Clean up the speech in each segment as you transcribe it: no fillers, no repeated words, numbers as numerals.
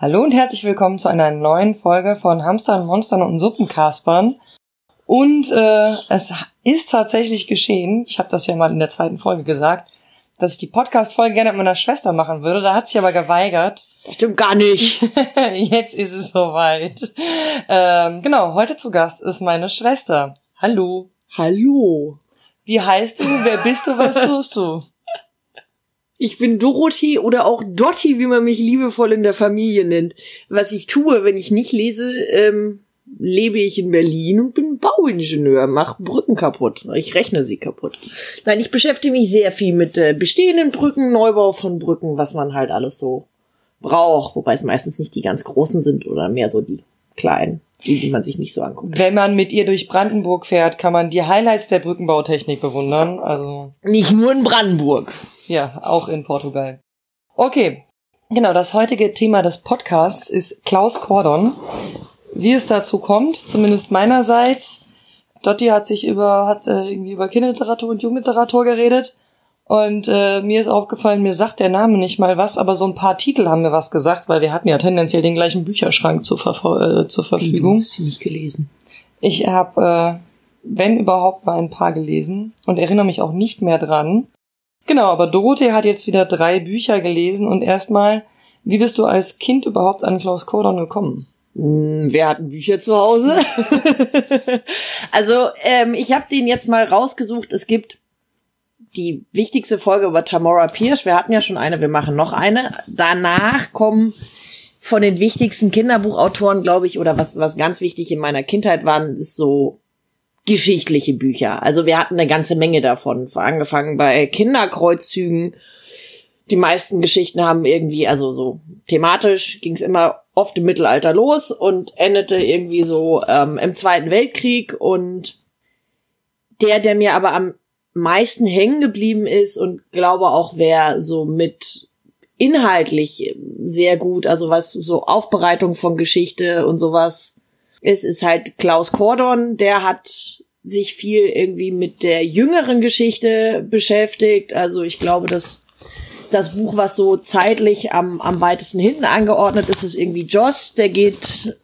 Hallo und herzlich willkommen zu einer neuen Folge von Hamstern, Monstern und Suppenkaspern. Und es ist tatsächlich geschehen, ich habe das ja mal in der zweiten Folge gesagt, dass ich die Podcast-Folge gerne mit meiner Schwester machen würde. Da hat sie aber geweigert. Das stimmt gar nicht. Jetzt ist es soweit. Genau, heute zu Gast ist meine Schwester. Hallo. Hallo. Wie heißt du? Wer bist du? Was tust du? Ich bin Dorothee oder auch Dotti, wie man mich liebevoll in der Familie nennt. Was ich tue, wenn ich nicht lese, lebe ich in Berlin und bin Bauingenieur, mache Brücken kaputt. Ich rechne sie kaputt. Nein, ich beschäftige mich sehr viel mit bestehenden Brücken, Neubau von Brücken, was man halt alles so braucht. Wobei es meistens nicht die ganz großen sind oder mehr so die kleinen, die man sich nicht so anguckt. Wenn man mit ihr durch Brandenburg fährt, kann man die Highlights der Brückenbautechnik bewundern. Also nicht nur in Brandenburg. Ja, auch in Portugal. Okay, genau, das heutige Thema des Podcasts ist Klaus Kordon. Wie es dazu kommt, zumindest meinerseits, Dotti hat irgendwie über Kinderliteratur und Jugendliteratur geredet und mir ist aufgefallen, mir sagt der Name nicht mal was, aber so ein paar Titel haben mir was gesagt, weil wir hatten ja tendenziell den gleichen Bücherschrank zur Verfügung. Du hast sie nicht gelesen. Ich habe, wenn überhaupt, mal ein paar gelesen und erinnere mich auch nicht mehr dran. Genau, aber Dorothee hat jetzt wieder 3 Bücher gelesen und erstmal, wie bist du als Kind überhaupt an Klaus Kordon gekommen? Wer hat Bücher zu Hause? Also, ich habe den jetzt mal rausgesucht. Es gibt die wichtigste Folge über Tamora Pierce. Wir hatten ja schon eine, wir machen noch eine. Danach kommen von den wichtigsten Kinderbuchautoren, glaube ich, oder was ganz wichtig in meiner Kindheit waren, ist so geschichtliche Bücher. Also wir hatten eine ganze Menge davon, angefangen bei Kinderkreuzzügen. Die meisten Geschichten haben irgendwie, also so thematisch ging es immer oft im Mittelalter los und endete irgendwie so im Zweiten Weltkrieg. Und der mir aber am meisten hängen geblieben ist und glaube auch, wer so mit inhaltlich sehr gut, also was so Aufbereitung von Geschichte und sowas ist halt Klaus Kordon. Der hat sich viel irgendwie mit der jüngeren Geschichte beschäftigt. Also ich glaube, dass das Buch, was so zeitlich am weitesten hinten angeordnet ist, ist irgendwie Joss. Der geht,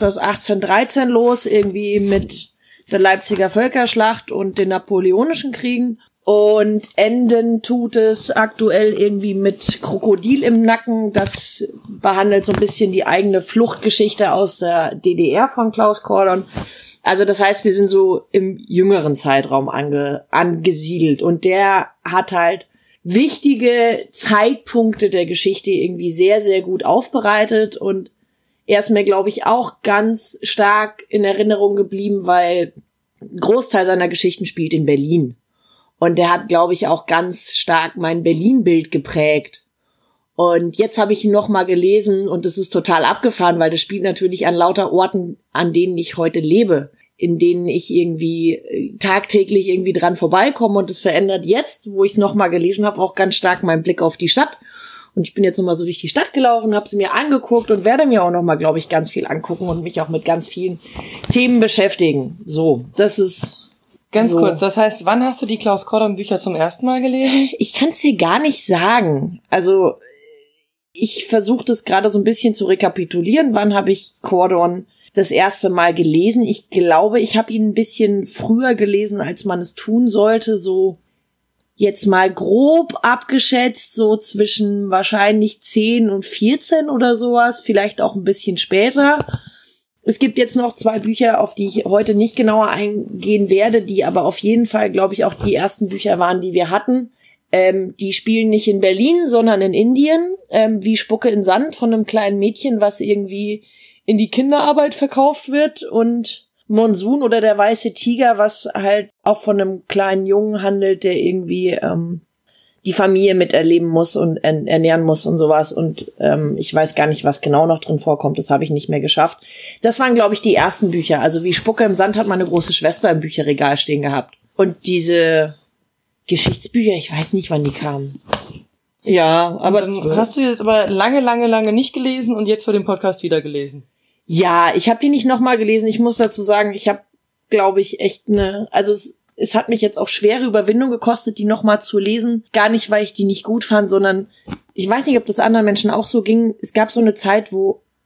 1813 los, irgendwie mit der Leipziger Völkerschlacht und den Napoleonischen Kriegen. Und enden tut es aktuell irgendwie mit Krokodil im Nacken. Das behandelt so ein bisschen die eigene Fluchtgeschichte aus der DDR von Klaus Kordon. Also das heißt, wir sind so im jüngeren Zeitraum angesiedelt. Und der hat halt wichtige Zeitpunkte der Geschichte irgendwie sehr, sehr gut aufbereitet. Und er ist mir, glaube ich, auch ganz stark in Erinnerung geblieben, weil ein Großteil seiner Geschichten spielt in Berlin. Und der hat, glaube ich, auch ganz stark mein Berlin-Bild geprägt. Und jetzt habe ich ihn noch mal gelesen und das ist total abgefahren, weil das spielt natürlich an lauter Orten, an denen ich heute lebe, in denen ich irgendwie tagtäglich irgendwie dran vorbeikomme. Und das verändert jetzt, wo ich es noch mal gelesen habe, auch ganz stark meinen Blick auf die Stadt. Und ich bin jetzt noch mal so durch die Stadt gelaufen, habe sie mir angeguckt und werde mir auch noch mal, glaube ich, ganz viel angucken und mich auch mit ganz vielen Themen beschäftigen. So, das ist Ganz kurz, das heißt, wann hast du die Klaus Kordon Bücher zum ersten Mal gelesen? Ich kann es dir gar nicht sagen. Also ich versuche das gerade so ein bisschen zu rekapitulieren. Wann habe ich Kordon das erste Mal gelesen? Ich glaube, ich habe ihn ein bisschen früher gelesen, als man es tun sollte. So jetzt mal grob abgeschätzt, so zwischen wahrscheinlich 10 und 14 oder sowas. Vielleicht auch ein bisschen später. Es gibt jetzt noch 2 Bücher, auf die ich heute nicht genauer eingehen werde, die aber auf jeden Fall, glaube ich, auch die ersten Bücher waren, die wir hatten. Die spielen nicht in Berlin, sondern in Indien, wie Spucke in Sand von einem kleinen Mädchen, was irgendwie in die Kinderarbeit verkauft wird, und Monsun oder der weiße Tiger, was halt auch von einem kleinen Jungen handelt, der irgendwie die Familie miterleben muss und ernähren muss und sowas. Und ich weiß gar nicht, was genau noch drin vorkommt. Das habe ich nicht mehr geschafft. Das waren, glaube ich, die ersten Bücher. Also wie Spucke im Sand hat meine große Schwester im Bücherregal stehen gehabt. Und diese Geschichtsbücher, ich weiß nicht, wann die kamen. Ja, aber hast du jetzt aber lange nicht gelesen und jetzt für den Podcast wieder gelesen? Ja, ich habe die nicht nochmal gelesen. Ich muss dazu sagen, ich habe, glaube ich, echt es hat mich jetzt auch schwere Überwindung gekostet, die nochmal zu lesen. Gar nicht, weil ich die nicht gut fand, sondern ich weiß nicht, ob das anderen Menschen auch so ging. Es gab so eine Zeit, wo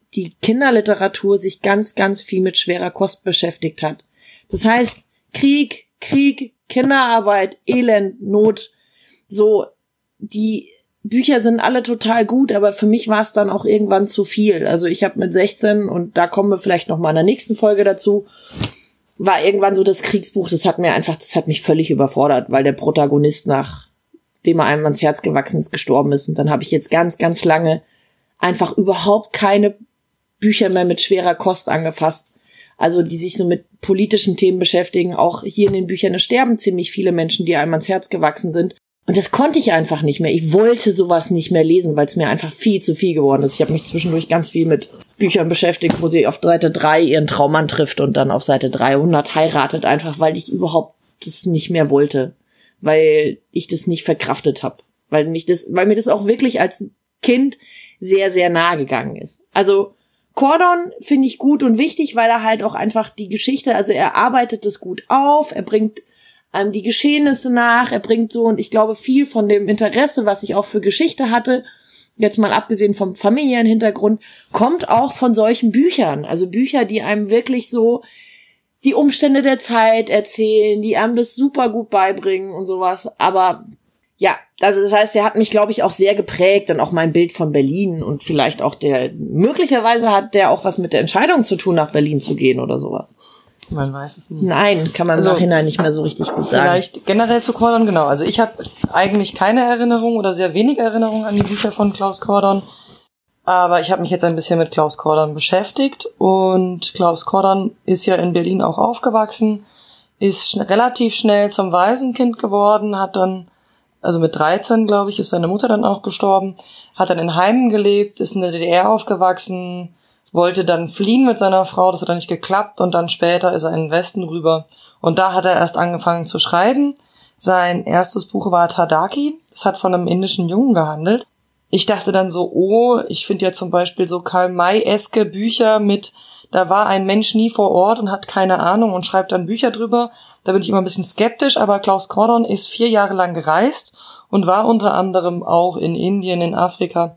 die Kinderliteratur sich ganz, ganz viel mit schwerer Kost beschäftigt hat. Das heißt, Krieg, Kinderarbeit, Elend, Not, so, die Bücher sind alle total gut, aber für mich war es dann auch irgendwann zu viel. Also ich habe mit 16, und da kommen wir vielleicht noch mal in der nächsten Folge dazu, war irgendwann so das Kriegsbuch, das hat mich völlig überfordert, weil der Protagonist, nachdem er einem ans Herz gewachsen ist, gestorben ist. Und dann habe ich jetzt ganz, ganz lange einfach überhaupt keine Bücher mehr mit schwerer Kost angefasst. Also die sich so mit politischen Themen beschäftigen. Auch hier in den Büchern, es sterben ziemlich viele Menschen, die einem ans Herz gewachsen sind. Und das konnte ich einfach nicht mehr. Ich wollte sowas nicht mehr lesen, weil es mir einfach viel zu viel geworden ist. Ich habe mich zwischendurch ganz viel mit Büchern beschäftigt, wo sie auf Seite 3 ihren Traummann trifft und dann auf Seite 300 heiratet, einfach weil ich überhaupt das nicht mehr wollte. Weil ich das nicht verkraftet habe. Weil mir das auch wirklich als Kind sehr, sehr nahe gegangen ist. Also Cordon finde ich gut und wichtig, weil er halt auch einfach die Geschichte, also er arbeitet es gut auf, er bringt die Geschehnisse nach, er bringt so, und ich glaube, viel von dem Interesse, was ich auch für Geschichte hatte, jetzt mal abgesehen vom familiären Hintergrund, kommt auch von solchen Büchern. Also Bücher, die einem wirklich so die Umstände der Zeit erzählen, die einem das super gut beibringen und sowas. Aber ja, also das heißt, er hat mich, glaube ich, auch sehr geprägt und auch mein Bild von Berlin, und vielleicht auch möglicherweise hat der auch was mit der Entscheidung zu tun, nach Berlin zu gehen oder sowas. Man weiß es nicht. Nein, kann man im Nachhinein nicht mehr so richtig gut sagen. Vielleicht generell zu Cordon, genau. Also ich habe eigentlich keine Erinnerung oder sehr wenig Erinnerung an die Bücher von Klaus Cordon. Aber ich habe mich jetzt ein bisschen mit Klaus Cordon beschäftigt. Und Klaus Cordon ist ja in Berlin auch aufgewachsen, ist relativ schnell zum Waisenkind geworden, hat dann, also mit 13, glaube ich, ist seine Mutter dann auch gestorben, hat dann in Heimen gelebt, ist in der DDR aufgewachsen, wollte dann fliehen mit seiner Frau, das hat dann nicht geklappt, und dann später ist er in den Westen rüber. Und da hat er erst angefangen zu schreiben. Sein erstes Buch war Tadaki, das hat von einem indischen Jungen gehandelt. Ich dachte dann so, ich finde ja zum Beispiel so Karl-May-eske Bücher mit, da war ein Mensch nie vor Ort und hat keine Ahnung und schreibt dann Bücher drüber. Da bin ich immer ein bisschen skeptisch, aber Klaus Cordon ist 4 Jahre lang gereist und war unter anderem auch in Indien, in Afrika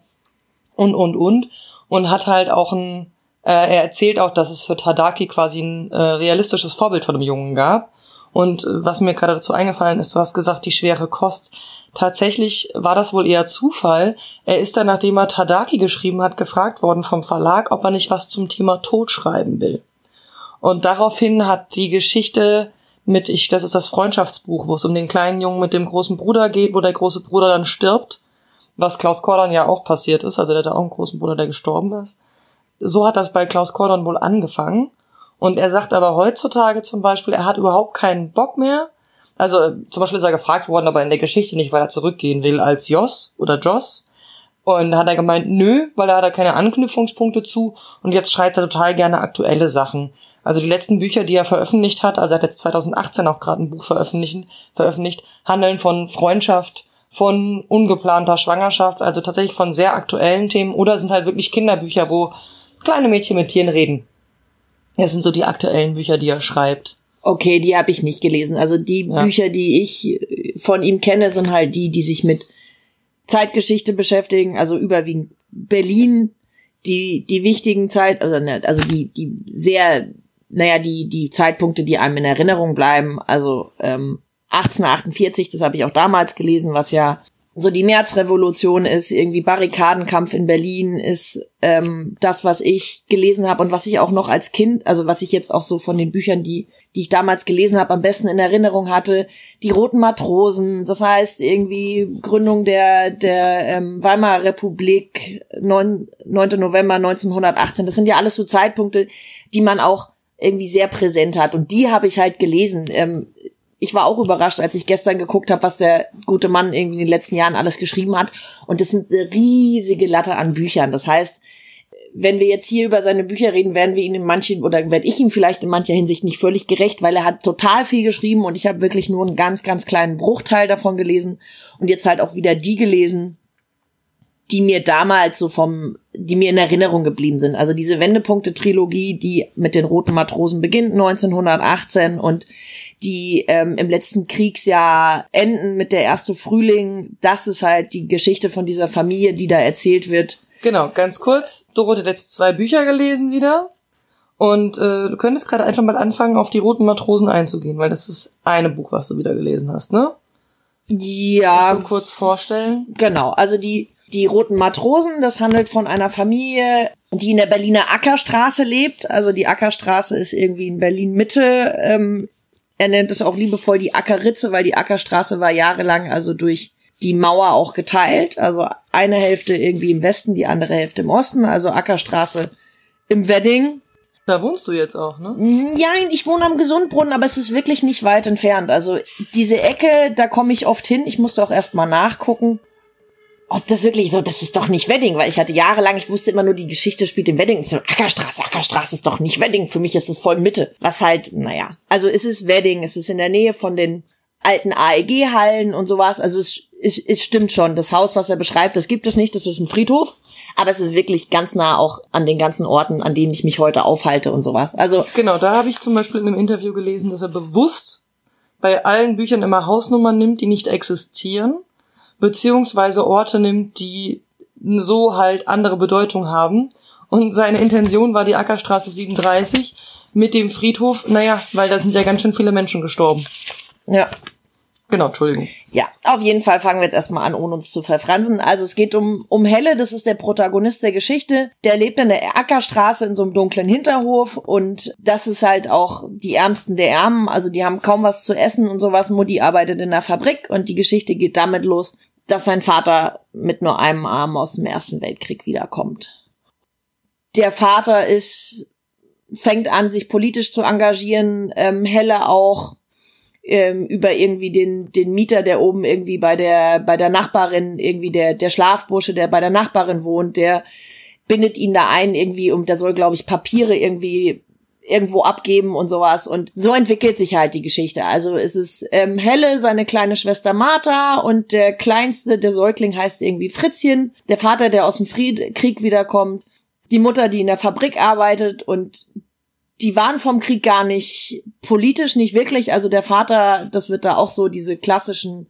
und hat halt auch er erzählt auch, dass es für Tadaki quasi ein realistisches Vorbild von dem Jungen gab. Und was mir gerade dazu eingefallen ist, du hast gesagt, die schwere Kost. Tatsächlich war das wohl eher Zufall. Er ist dann, nachdem er Tadaki geschrieben hat, gefragt worden vom Verlag, ob er nicht was zum Thema Tod schreiben will. Und daraufhin hat die Geschichte das ist das Freundschaftsbuch, wo es um den kleinen Jungen mit dem großen Bruder geht, wo der große Bruder dann stirbt, was Klaus Cordon ja auch passiert ist, also der hat auch einen großen Bruder, der gestorben ist. So hat das bei Klaus Cordon wohl angefangen. Und er sagt aber heutzutage zum Beispiel, er hat überhaupt keinen Bock mehr. Also zum Beispiel ist er gefragt worden, ob er in der Geschichte nicht weiter zurückgehen will als Jos oder Joss. Und da hat er gemeint, nö, weil da hat er keine Anknüpfungspunkte zu. Und jetzt schreibt er total gerne aktuelle Sachen. Also die letzten Bücher, die er veröffentlicht hat, also er hat jetzt 2018 auch gerade ein Buch veröffentlicht, handeln von Freundschaft, von ungeplanter Schwangerschaft, also tatsächlich von sehr aktuellen Themen, oder sind halt wirklich Kinderbücher, wo kleine Mädchen mit Tieren reden. Das sind so die aktuellen Bücher, die er schreibt. Okay, die habe ich nicht gelesen. Also die Bücher, die ich von ihm kenne, sind halt die sich mit Zeitgeschichte beschäftigen, also überwiegend Berlin, die wichtigen die Zeitpunkte, die einem in Erinnerung bleiben, also 1848, das habe ich auch damals gelesen, was ja so die Märzrevolution ist, irgendwie Barrikadenkampf in Berlin ist das, was ich gelesen habe und was ich auch noch als Kind, also was ich jetzt auch so von den Büchern, die ich damals gelesen habe, am besten in Erinnerung hatte, die Roten Matrosen, das heißt irgendwie Gründung der Weimarer Republik, 9. November 1918, das sind ja alles so Zeitpunkte, die man auch irgendwie sehr präsent hat, und die habe ich halt gelesen. Ich war auch überrascht, als ich gestern geguckt habe, was der gute Mann irgendwie in den letzten Jahren alles geschrieben hat. Und das sind eine riesige Latte an Büchern. Das heißt, wenn wir jetzt hier über seine Bücher reden, werde ich ihm vielleicht in mancher Hinsicht nicht völlig gerecht, weil er hat total viel geschrieben und ich habe wirklich nur einen ganz, ganz kleinen Bruchteil davon gelesen und jetzt halt auch wieder die gelesen, die mir damals die mir in Erinnerung geblieben sind. Also diese Wendepunkte-Trilogie, die mit den Roten Matrosen beginnt 1918 und die im letzten Kriegsjahr enden mit der erste Frühling. Das ist halt die Geschichte von dieser Familie, die da erzählt wird. Genau, ganz kurz. Doro hat jetzt 2 Bücher gelesen wieder. Und du könntest gerade einfach mal anfangen, auf die Roten Matrosen einzugehen, weil das ist eine Buch, was du wieder gelesen hast, ne? Ja. Kannst du kurz vorstellen? Genau, also die Roten Matrosen, das handelt von einer Familie, die in der Berliner Ackerstraße lebt. Also die Ackerstraße ist irgendwie in Berlin-Mitte. Er nennt es auch liebevoll die Ackerritze, weil die Ackerstraße war jahrelang also durch die Mauer auch geteilt. Also eine Hälfte irgendwie im Westen, die andere Hälfte im Osten. Also Ackerstraße im Wedding. Da wohnst du jetzt auch, ne? Ja, ich wohne am Gesundbrunnen, aber es ist wirklich nicht weit entfernt. Also diese Ecke, da komme ich oft hin. Ich musste auch erst mal nachgucken, ob das wirklich so, das ist doch nicht Wedding, weil ich hatte jahrelang, ich wusste immer nur, die Geschichte spielt in Wedding. Ich so, Ackerstraße ist doch nicht Wedding. Für mich ist es voll Mitte. Was halt, naja. Also es ist Wedding, es ist in der Nähe von den alten AEG-Hallen und sowas. Also es stimmt schon. Das Haus, was er beschreibt, das gibt es nicht. Das ist ein Friedhof. Aber es ist wirklich ganz nah auch an den ganzen Orten, an denen ich mich heute aufhalte und sowas. Also genau, da habe ich zum Beispiel in einem Interview gelesen, dass er bewusst bei allen Büchern immer Hausnummern nimmt, die nicht existieren, beziehungsweise Orte nimmt, die so halt andere Bedeutung haben. Und seine Intention war die Ackerstraße 37 mit dem Friedhof, naja, weil da sind ja ganz schön viele Menschen gestorben. ja. Genau, Entschuldigung. Ja, auf jeden Fall fangen wir jetzt erstmal an, ohne uns zu verfransen. Also es geht um Helle, das ist der Protagonist der Geschichte. Der lebt in der Ackerstraße in so einem dunklen Hinterhof und das ist halt auch die Ärmsten der Ärmen. Also die haben kaum was zu essen und sowas. Mutti arbeitet in der Fabrik und die Geschichte geht damit los, dass sein Vater mit nur einem Arm aus dem Ersten Weltkrieg wiederkommt. Der Vater fängt an, sich politisch zu engagieren, Helle auch, über irgendwie den Mieter, der oben irgendwie bei der Nachbarin, irgendwie der Schlafbursche, der bei der Nachbarin wohnt, der bindet ihn da ein irgendwie, der soll, glaube ich, Papiere irgendwie irgendwo abgeben und sowas. Und so entwickelt sich halt die Geschichte. Also es ist Helle, seine kleine Schwester Martha und der Kleinste, der Säugling, heißt irgendwie Fritzchen. Der Vater, der aus dem Krieg wiederkommt. Die Mutter, die in der Fabrik arbeitet und die waren vom Krieg gar nicht politisch, nicht wirklich. Also der Vater, das wird da auch so, diese klassischen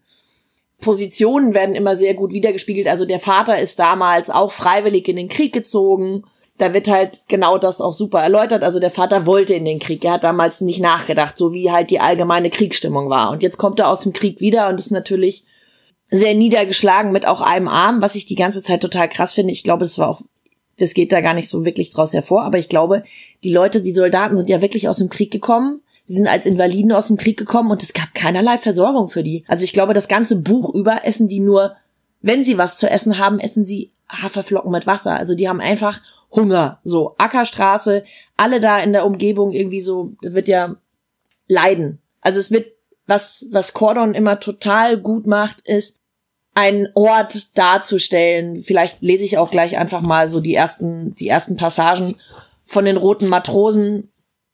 Positionen werden immer sehr gut wiedergespiegelt. Also der Vater ist damals auch freiwillig in den Krieg gezogen. Da wird halt genau das auch super erläutert. Also der Vater wollte in den Krieg. Er hat damals nicht nachgedacht, so wie halt die allgemeine Kriegsstimmung war. Und jetzt kommt er aus dem Krieg wieder und ist natürlich sehr niedergeschlagen mit auch einem Arm, was ich die ganze Zeit total krass finde. Ich glaube, das geht da gar nicht so wirklich draus hervor, aber ich glaube, die Soldaten sind ja wirklich aus dem Krieg gekommen. Sie sind als Invaliden aus dem Krieg gekommen und es gab keinerlei Versorgung für die. Also ich glaube, das ganze Buch über essen die nur, wenn sie was zu essen haben, essen sie Haferflocken mit Wasser. Also die haben einfach Hunger. So, Ackerstraße, alle da in der Umgebung irgendwie so, wird ja leiden. Also es wird, was Cordon immer total gut macht, ist, einen Ort darzustellen. Vielleicht lese ich auch gleich einfach mal so die ersten Passagen von den Roten Matrosen.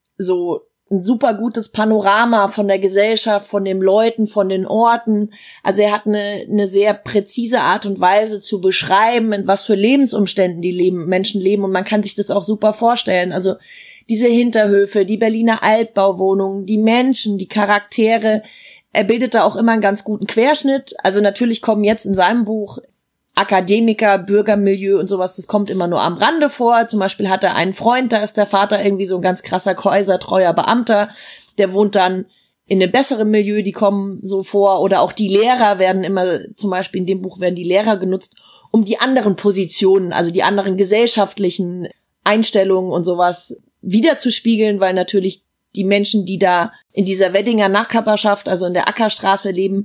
So ein super gutes Panorama von der Gesellschaft, von den Leuten, von den Orten. Also er hat eine sehr präzise Art und Weise zu beschreiben, in was für Lebensumständen die Menschen leben. Und man kann sich das auch super vorstellen. Also diese Hinterhöfe, die Berliner Altbauwohnungen, die Menschen, die Charaktere. Er bildet da auch immer einen ganz guten Querschnitt. Also natürlich kommen jetzt in seinem Buch Akademiker, Bürgermilieu und sowas, das kommt immer nur am Rande vor. Zum Beispiel hat er einen Freund, da ist der Vater irgendwie so ein ganz krasser, kaisertreuer Beamter. Der wohnt dann in einem besseren Milieu, die kommen so vor. Oder auch die Lehrer werden immer, zum Beispiel in dem Buch werden die Lehrer genutzt, um die anderen Positionen, also die anderen gesellschaftlichen Einstellungen und sowas wiederzuspiegeln, weil natürlich die Menschen, die da in dieser Weddinger Nachbarschaft, also in der Ackerstraße leben,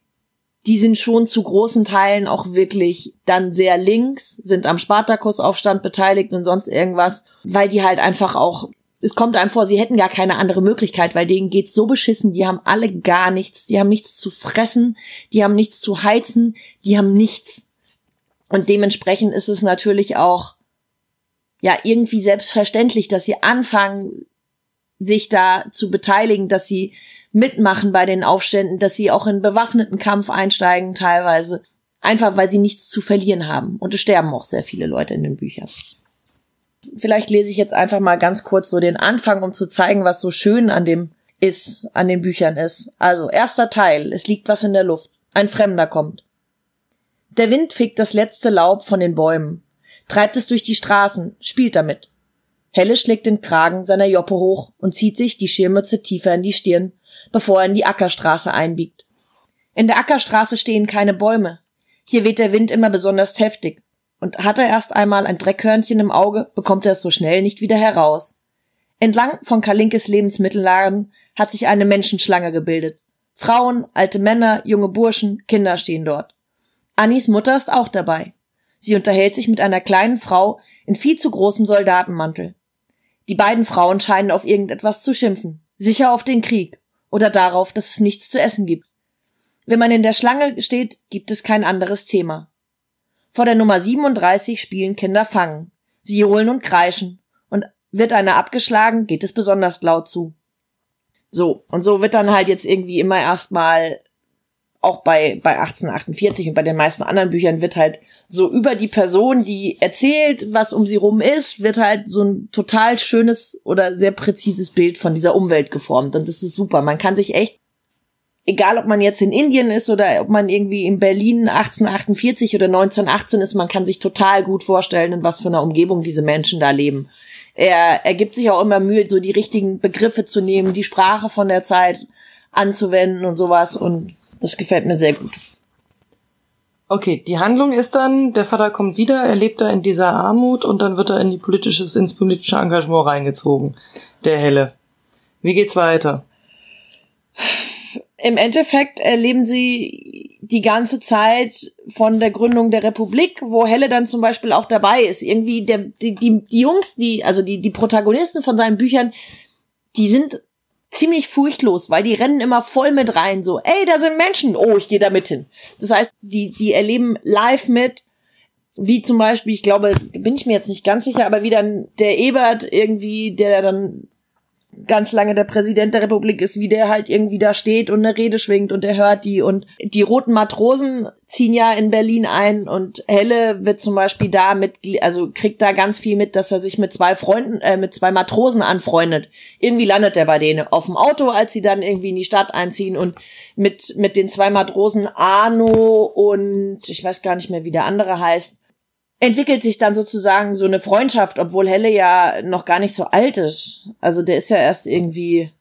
die sind schon zu großen Teilen auch wirklich dann sehr links, sind am Spartakusaufstand beteiligt und sonst irgendwas, weil die halt einfach auch, es kommt einem vor, sie hätten gar keine andere Möglichkeit, weil denen geht's so beschissen, die haben alle gar nichts, die haben nichts zu fressen, die haben nichts zu heizen, die haben nichts. Und dementsprechend ist es natürlich auch, ja, irgendwie selbstverständlich, dass sie anfangen, sich da zu beteiligen, dass sie mitmachen bei den Aufständen, dass sie auch in bewaffneten Kampf einsteigen teilweise, einfach weil sie nichts zu verlieren haben. Und es sterben auch sehr viele Leute in den Büchern. Vielleicht lese ich jetzt einfach mal ganz kurz so den Anfang, um zu zeigen, was so schön an den Büchern ist. Also, erster Teil, es liegt was in der Luft. Ein Fremder kommt. Der Wind fegt das letzte Laub von den Bäumen. treibt es durch die Straßen, spielt damit. Helle schlägt den Kragen seiner Joppe hoch und zieht sich die Schirmmütze tiefer in die Stirn, bevor er in die Ackerstraße einbiegt. In der Ackerstraße stehen keine Bäume. Hier weht der Wind immer besonders heftig. Und hat er erst einmal ein Dreckhörnchen im Auge, bekommt er es so schnell nicht wieder heraus. Entlang von Kalinkes Lebensmittelladen hat sich eine Menschenschlange gebildet. Frauen, alte Männer, junge Burschen, Kinder stehen dort. Annis Mutter ist auch dabei. Sie unterhält sich mit einer kleinen Frau in viel zu großem Soldatenmantel. Die beiden Frauen scheinen auf irgendetwas zu schimpfen. Sicher auf den Krieg oder darauf, dass es nichts zu essen gibt. Wenn man in der Schlange steht, gibt es kein anderes Thema. Vor der Nummer 37 spielen Kinder Fangen. Sie johlen und kreischen. Und wird einer abgeschlagen, geht es besonders laut zu. So, und so wird dann halt jetzt irgendwie immer erstmal, auch bei 1848 und bei den meisten anderen Büchern wird halt so über die Person, die erzählt, was um sie rum ist, wird halt so ein total schönes oder sehr präzises Bild von dieser Umwelt geformt. Und das ist super. Man kann sich echt, egal ob man jetzt in Indien ist oder ob man irgendwie in Berlin 1848 oder 1918 ist, man kann sich total gut vorstellen, in was für einer Umgebung diese Menschen da leben. Er gibt sich auch immer Mühe, so die richtigen Begriffe zu nehmen, die Sprache von der Zeit anzuwenden und sowas, und das gefällt mir sehr gut. Okay, die Handlung ist dann, der Vater kommt wieder, er lebt da in dieser Armut und dann wird er ins politische Engagement reingezogen, der Helle. Wie geht's weiter? Im Endeffekt erleben sie die ganze Zeit von der Gründung der Republik, wo Helle dann zum Beispiel auch dabei ist. Irgendwie die Jungs, die Protagonisten von seinen Büchern, die sind ziemlich furchtlos, weil die rennen immer voll mit rein, so, ey, da sind Menschen, oh, ich gehe da mit hin. Das heißt, die erleben live mit, wie zum Beispiel, ich glaube, bin ich mir jetzt nicht ganz sicher, aber wie dann der Ebert irgendwie, der dann ganz lange der Präsident der Republik ist, wie der halt irgendwie da steht und eine Rede schwingt und er hört die, und die roten Matrosen ziehen ja in Berlin ein und Helle wird zum Beispiel da kriegt da ganz viel mit, dass er sich mit zwei Matrosen anfreundet. Irgendwie landet er bei denen auf dem Auto, als sie dann irgendwie in die Stadt einziehen, und mit den zwei Matrosen Arno und ich weiß gar nicht mehr, wie der andere heißt, entwickelt sich dann sozusagen so eine Freundschaft, obwohl Helle ja noch gar nicht so alt ist. Also der ist ja erst irgendwie,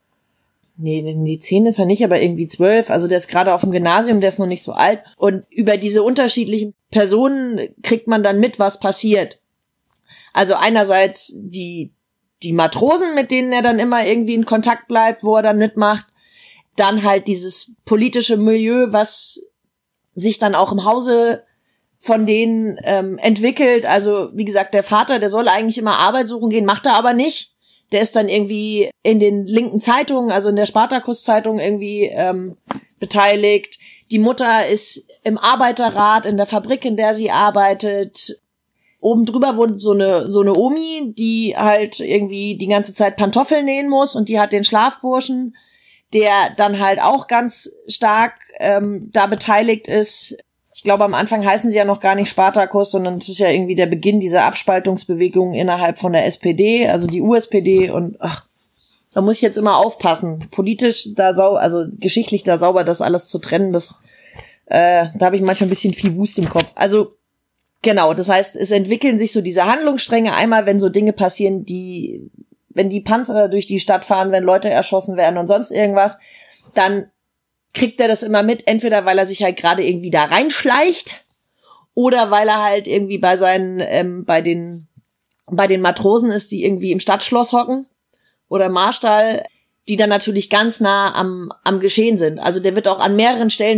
die 10 ist er nicht, aber irgendwie 12. Also der ist gerade auf dem Gymnasium, der ist noch nicht so alt. Und über diese unterschiedlichen Personen kriegt man dann mit, was passiert. Also einerseits die Matrosen, mit denen er dann immer irgendwie in Kontakt bleibt, wo er dann mitmacht. Dann halt dieses politische Milieu, was sich dann auch im Hause von denen entwickelt. Also wie gesagt, der Vater, der soll eigentlich immer Arbeit suchen gehen, macht er aber nicht. Der ist dann irgendwie in den linken Zeitungen, also in der Spartakus-Zeitung irgendwie beteiligt. Die Mutter ist im Arbeiterrat in der Fabrik, in der sie arbeitet. Oben drüber wohnt so eine Omi, die halt irgendwie die ganze Zeit Pantoffeln nähen muss, und die hat den Schlafburschen, der dann halt auch ganz stark da beteiligt ist. Ich glaube, am Anfang heißen sie ja noch gar nicht Spartakus, sondern es ist ja irgendwie der Beginn dieser Abspaltungsbewegung innerhalb von der SPD, also die USPD, und da muss ich jetzt immer aufpassen. Politisch geschichtlich da sauber das alles zu trennen, da habe ich manchmal ein bisschen viel Wust im Kopf. Also genau, das heißt, es entwickeln sich so diese Handlungsstränge, einmal wenn so Dinge passieren, wenn die Panzer durch die Stadt fahren, wenn Leute erschossen werden und sonst irgendwas, dann kriegt er das immer mit, entweder weil er sich halt gerade irgendwie da reinschleicht oder weil er halt irgendwie bei den Matrosen ist, die irgendwie im Stadtschloss hocken oder im Marstall, die dann natürlich ganz nah am Geschehen sind. Also der wird auch an mehreren Stellen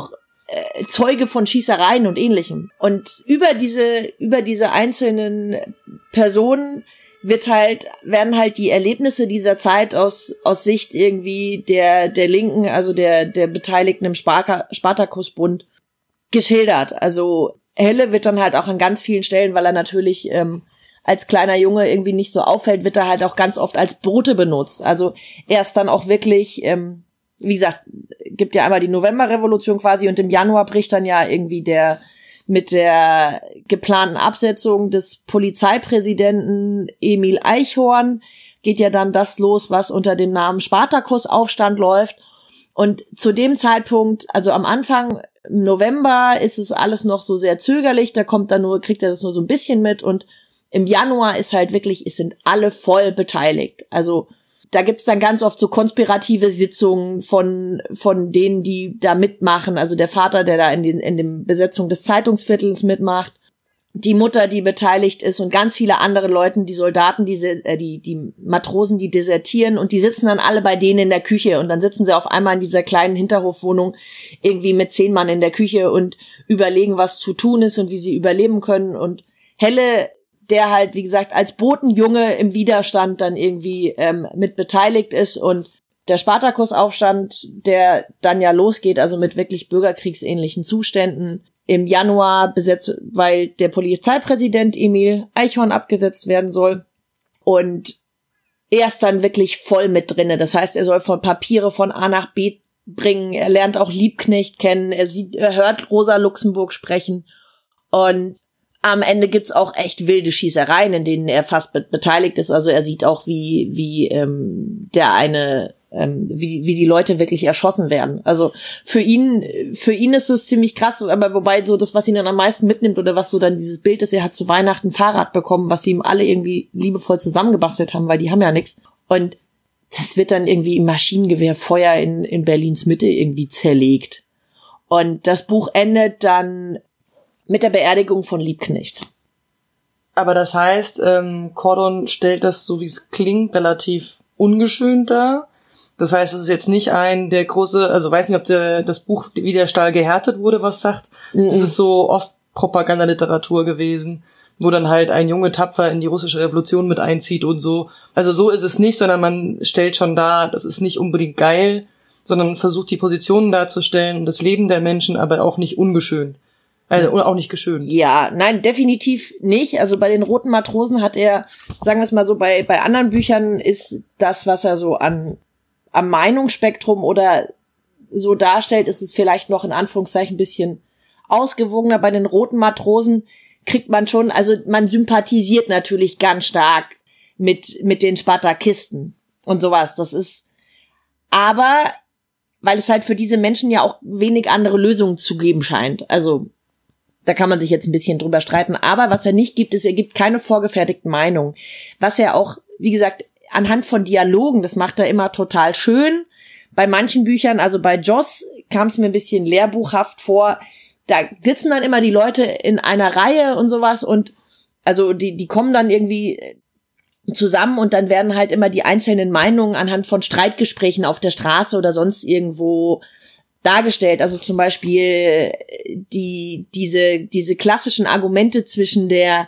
Zeuge von Schießereien und Ähnlichem. Und über diese einzelnen Personen werden halt die Erlebnisse dieser Zeit aus Sicht irgendwie der Linken, also der Beteiligten im Spartakusbund geschildert. Also Helle wird dann halt auch an ganz vielen Stellen, weil er natürlich als kleiner Junge irgendwie nicht so auffällt, wird er halt auch ganz oft als Bote benutzt. Also er ist dann auch wirklich, wie gesagt, gibt ja einmal die Novemberrevolution quasi, und im Januar bricht dann ja irgendwie mit der geplanten Absetzung des Polizeipräsidenten Emil Eichhorn geht ja dann das los, was unter dem Namen Spartakusaufstand läuft. Und zu dem Zeitpunkt, also am Anfang Im November ist es alles noch so sehr zögerlich, kriegt er das nur so ein bisschen mit und im Januar ist halt wirklich, es sind alle voll beteiligt. Also da gibt's dann ganz oft so konspirative Sitzungen von denen, die da mitmachen. Also der Vater, der da in dem Besetzung des Zeitungsviertels mitmacht, die Mutter, die beteiligt ist und ganz viele andere Leute, die Soldaten, die Matrosen, die desertieren und die sitzen dann alle bei denen in der Küche und dann sitzen sie auf einmal in dieser kleinen Hinterhofwohnung irgendwie mit 10 Mann in der Küche und überlegen, was zu tun ist und wie sie überleben können und Helle, der halt, wie gesagt, als Botenjunge im Widerstand dann irgendwie mit beteiligt ist und der Spartakusaufstand, der dann ja losgeht, also mit wirklich bürgerkriegsähnlichen Zuständen, im Januar besetzt, weil der Polizeipräsident Emil Eichhorn abgesetzt werden soll und er ist dann wirklich voll mit drinne. Das heißt, er soll Papiere von A nach B bringen, er lernt auch Liebknecht kennen, er hört Rosa Luxemburg sprechen und am Ende gibt's auch echt wilde Schießereien, in denen er fast beteiligt ist. Also er sieht auch, wie die Leute wirklich erschossen werden. Also für ihn ist es ziemlich krass, aber wobei so das, was ihn dann am meisten mitnimmt oder was so dann dieses Bild ist, er hat zu Weihnachten ein Fahrrad bekommen, was sie ihm alle irgendwie liebevoll zusammengebastelt haben, weil die haben ja nichts. Und das wird dann irgendwie im Maschinengewehrfeuer in Berlins Mitte irgendwie zerlegt. Und das Buch endet dann mit der Beerdigung von Liebknecht. Aber das heißt, Cordon stellt das, so wie es klingt, relativ ungeschönt dar. Das heißt, es ist jetzt nicht der große, also weiß nicht, ob das Buch Wie der Stahl gehärtet wurde, was sagt. Das ist so Ostpropagandaliteratur gewesen, wo dann halt ein Junge tapfer in die russische Revolution mit einzieht und so. Also so ist es nicht, sondern man stellt schon dar, das ist nicht unbedingt geil, sondern versucht die Positionen darzustellen und das Leben der Menschen, aber auch nicht ungeschönt. Oder auch nicht geschönt. Ja, nein, definitiv nicht. Also bei den Roten Matrosen hat er, sagen wir es mal so, bei anderen Büchern ist das, was er so am Meinungsspektrum oder so darstellt, ist es vielleicht noch in Anführungszeichen ein bisschen ausgewogener. Bei den Roten Matrosen kriegt man schon, also man sympathisiert natürlich ganz stark mit den Spartakisten und sowas. Das ist, aber weil es halt für diese Menschen ja auch wenig andere Lösungen zu geben scheint. Also da kann man sich jetzt ein bisschen drüber streiten. Aber was er nicht gibt, ist, er gibt keine vorgefertigten Meinungen. Was er auch, wie gesagt, anhand von Dialogen, das macht er immer total schön. Bei manchen Büchern, also bei Joss, kam es mir ein bisschen lehrbuchhaft vor. Da sitzen dann immer die Leute in einer Reihe und sowas und also die kommen dann irgendwie zusammen und dann werden halt immer die einzelnen Meinungen anhand von Streitgesprächen auf der Straße oder sonst irgendwo dargestellt. Also zum Beispiel diese klassischen Argumente zwischen der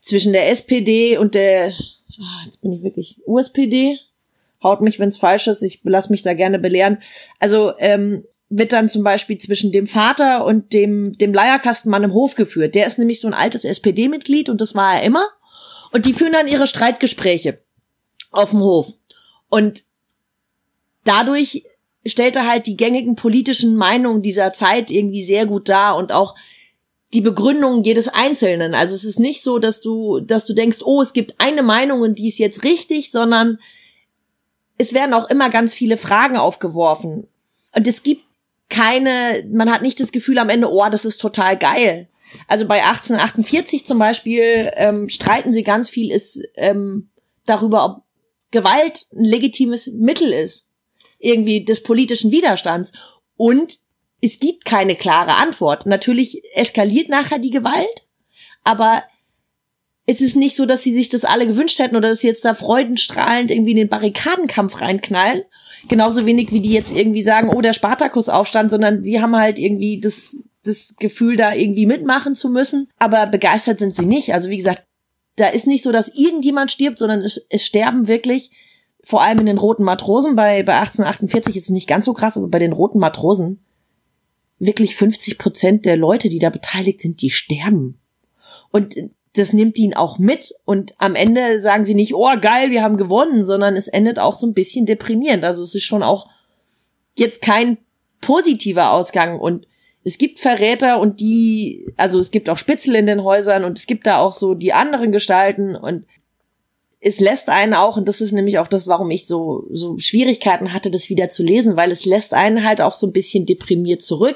SPD und jetzt bin ich wirklich USPD. Haut mich, wenn's falsch ist. Ich lasse mich da gerne belehren. Also wird dann zum Beispiel zwischen dem Vater und dem Leierkastenmann im Hof geführt. Der ist nämlich so ein altes SPD-Mitglied und das war er immer. Und die führen dann ihre Streitgespräche auf dem Hof. Und dadurch stellt er halt die gängigen politischen Meinungen dieser Zeit irgendwie sehr gut dar und auch die Begründung jedes Einzelnen. Also es ist nicht so, dass du denkst, oh, es gibt eine Meinung und die ist jetzt richtig, sondern es werden auch immer ganz viele Fragen aufgeworfen. Und es gibt man hat nicht das Gefühl am Ende, oh, das ist total geil. Also bei 1848 zum Beispiel streiten sie ganz viel darüber, ob Gewalt ein legitimes Mittel ist, irgendwie des politischen Widerstands. Und es gibt keine klare Antwort. Natürlich eskaliert nachher die Gewalt, aber es ist nicht so, dass sie sich das alle gewünscht hätten oder dass sie jetzt da freudenstrahlend irgendwie in den Barrikadenkampf reinknallen. Genauso wenig, wie die jetzt irgendwie sagen, oh, der Spartakusaufstand, sondern sie haben halt irgendwie das Gefühl, da irgendwie mitmachen zu müssen. Aber begeistert sind sie nicht. Also wie gesagt, da ist nicht so, dass irgendjemand stirbt, sondern es sterben wirklich, vor allem in den Roten Matrosen. Bei 1848 ist es nicht ganz so krass, aber bei den Roten Matrosen wirklich 50% der Leute, die da beteiligt sind, die sterben. Und das nimmt ihn auch mit. Und am Ende sagen sie nicht, oh geil, wir haben gewonnen, sondern es endet auch so ein bisschen deprimierend. Also es ist schon auch jetzt kein positiver Ausgang. Und es gibt Verräter und also es gibt auch Spitzel in den Häusern und es gibt da auch so die anderen Gestalten und es lässt einen auch, und das ist nämlich auch das, warum ich so Schwierigkeiten hatte, das wieder zu lesen, weil es lässt einen halt auch so ein bisschen deprimiert zurück,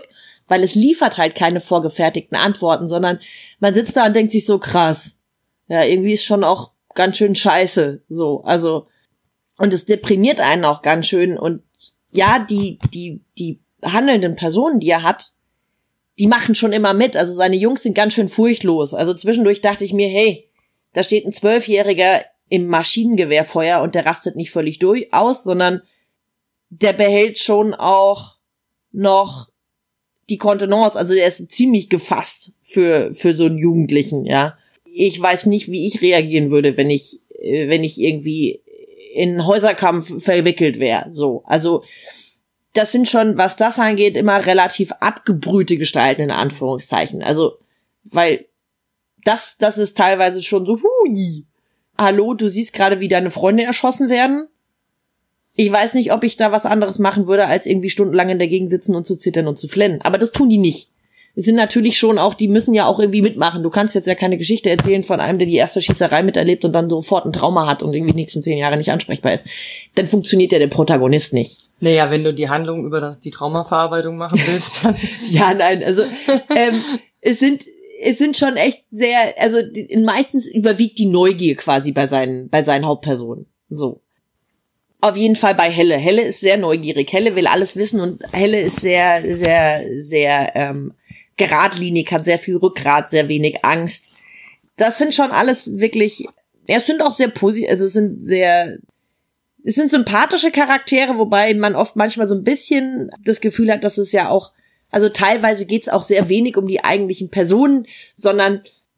weil es liefert halt keine vorgefertigten Antworten, sondern man sitzt da und denkt sich so, krass, ja, irgendwie ist schon auch ganz schön scheiße, so, also, und es deprimiert einen auch ganz schön und ja, die handelnden Personen, die er hat, die machen schon immer mit, also seine Jungs sind ganz schön furchtlos, also zwischendurch dachte ich mir, hey, da steht ein 12-Jähriger im Maschinengewehrfeuer und der rastet nicht völlig aus, sondern der behält schon auch noch die Kontenance, also er ist ziemlich gefasst für so einen Jugendlichen, ja. Ich weiß nicht, wie ich reagieren würde, wenn ich irgendwie in einen Häuserkampf verwickelt wäre, so. Also, das sind schon, was das angeht, immer relativ abgebrühte Gestalten, in Anführungszeichen. Also, weil das ist teilweise schon so, hui, hallo, du siehst gerade, wie deine Freunde erschossen werden. Ich weiß nicht, ob ich da was anderes machen würde, als irgendwie stundenlang in der Gegend sitzen und zu zittern und zu flennen. Aber das tun die nicht. Es sind natürlich schon auch, die müssen ja auch irgendwie mitmachen. Du kannst jetzt ja keine Geschichte erzählen von einem, der die erste Schießerei miterlebt und dann sofort ein Trauma hat und irgendwie die nächsten 10 Jahre nicht ansprechbar ist. Dann funktioniert ja der Protagonist nicht. Naja, wenn du die Handlung über die Traumaverarbeitung machen willst, dann... Ja, nein, also es sind schon echt sehr, also meistens überwiegt die Neugier quasi bei seinen Hauptpersonen. So. Auf jeden Fall bei Helle. Helle ist sehr neugierig. Helle will alles wissen und Helle ist sehr, sehr, sehr geradlinig, hat sehr viel Rückgrat, sehr wenig Angst. Das sind schon alles wirklich, es sind auch sehr positiv, also es sind sympathische Charaktere, wobei man oft manchmal so ein bisschen das Gefühl hat, dass es ja auch, also teilweise geht's auch sehr wenig um die eigentlichen Personen, sondern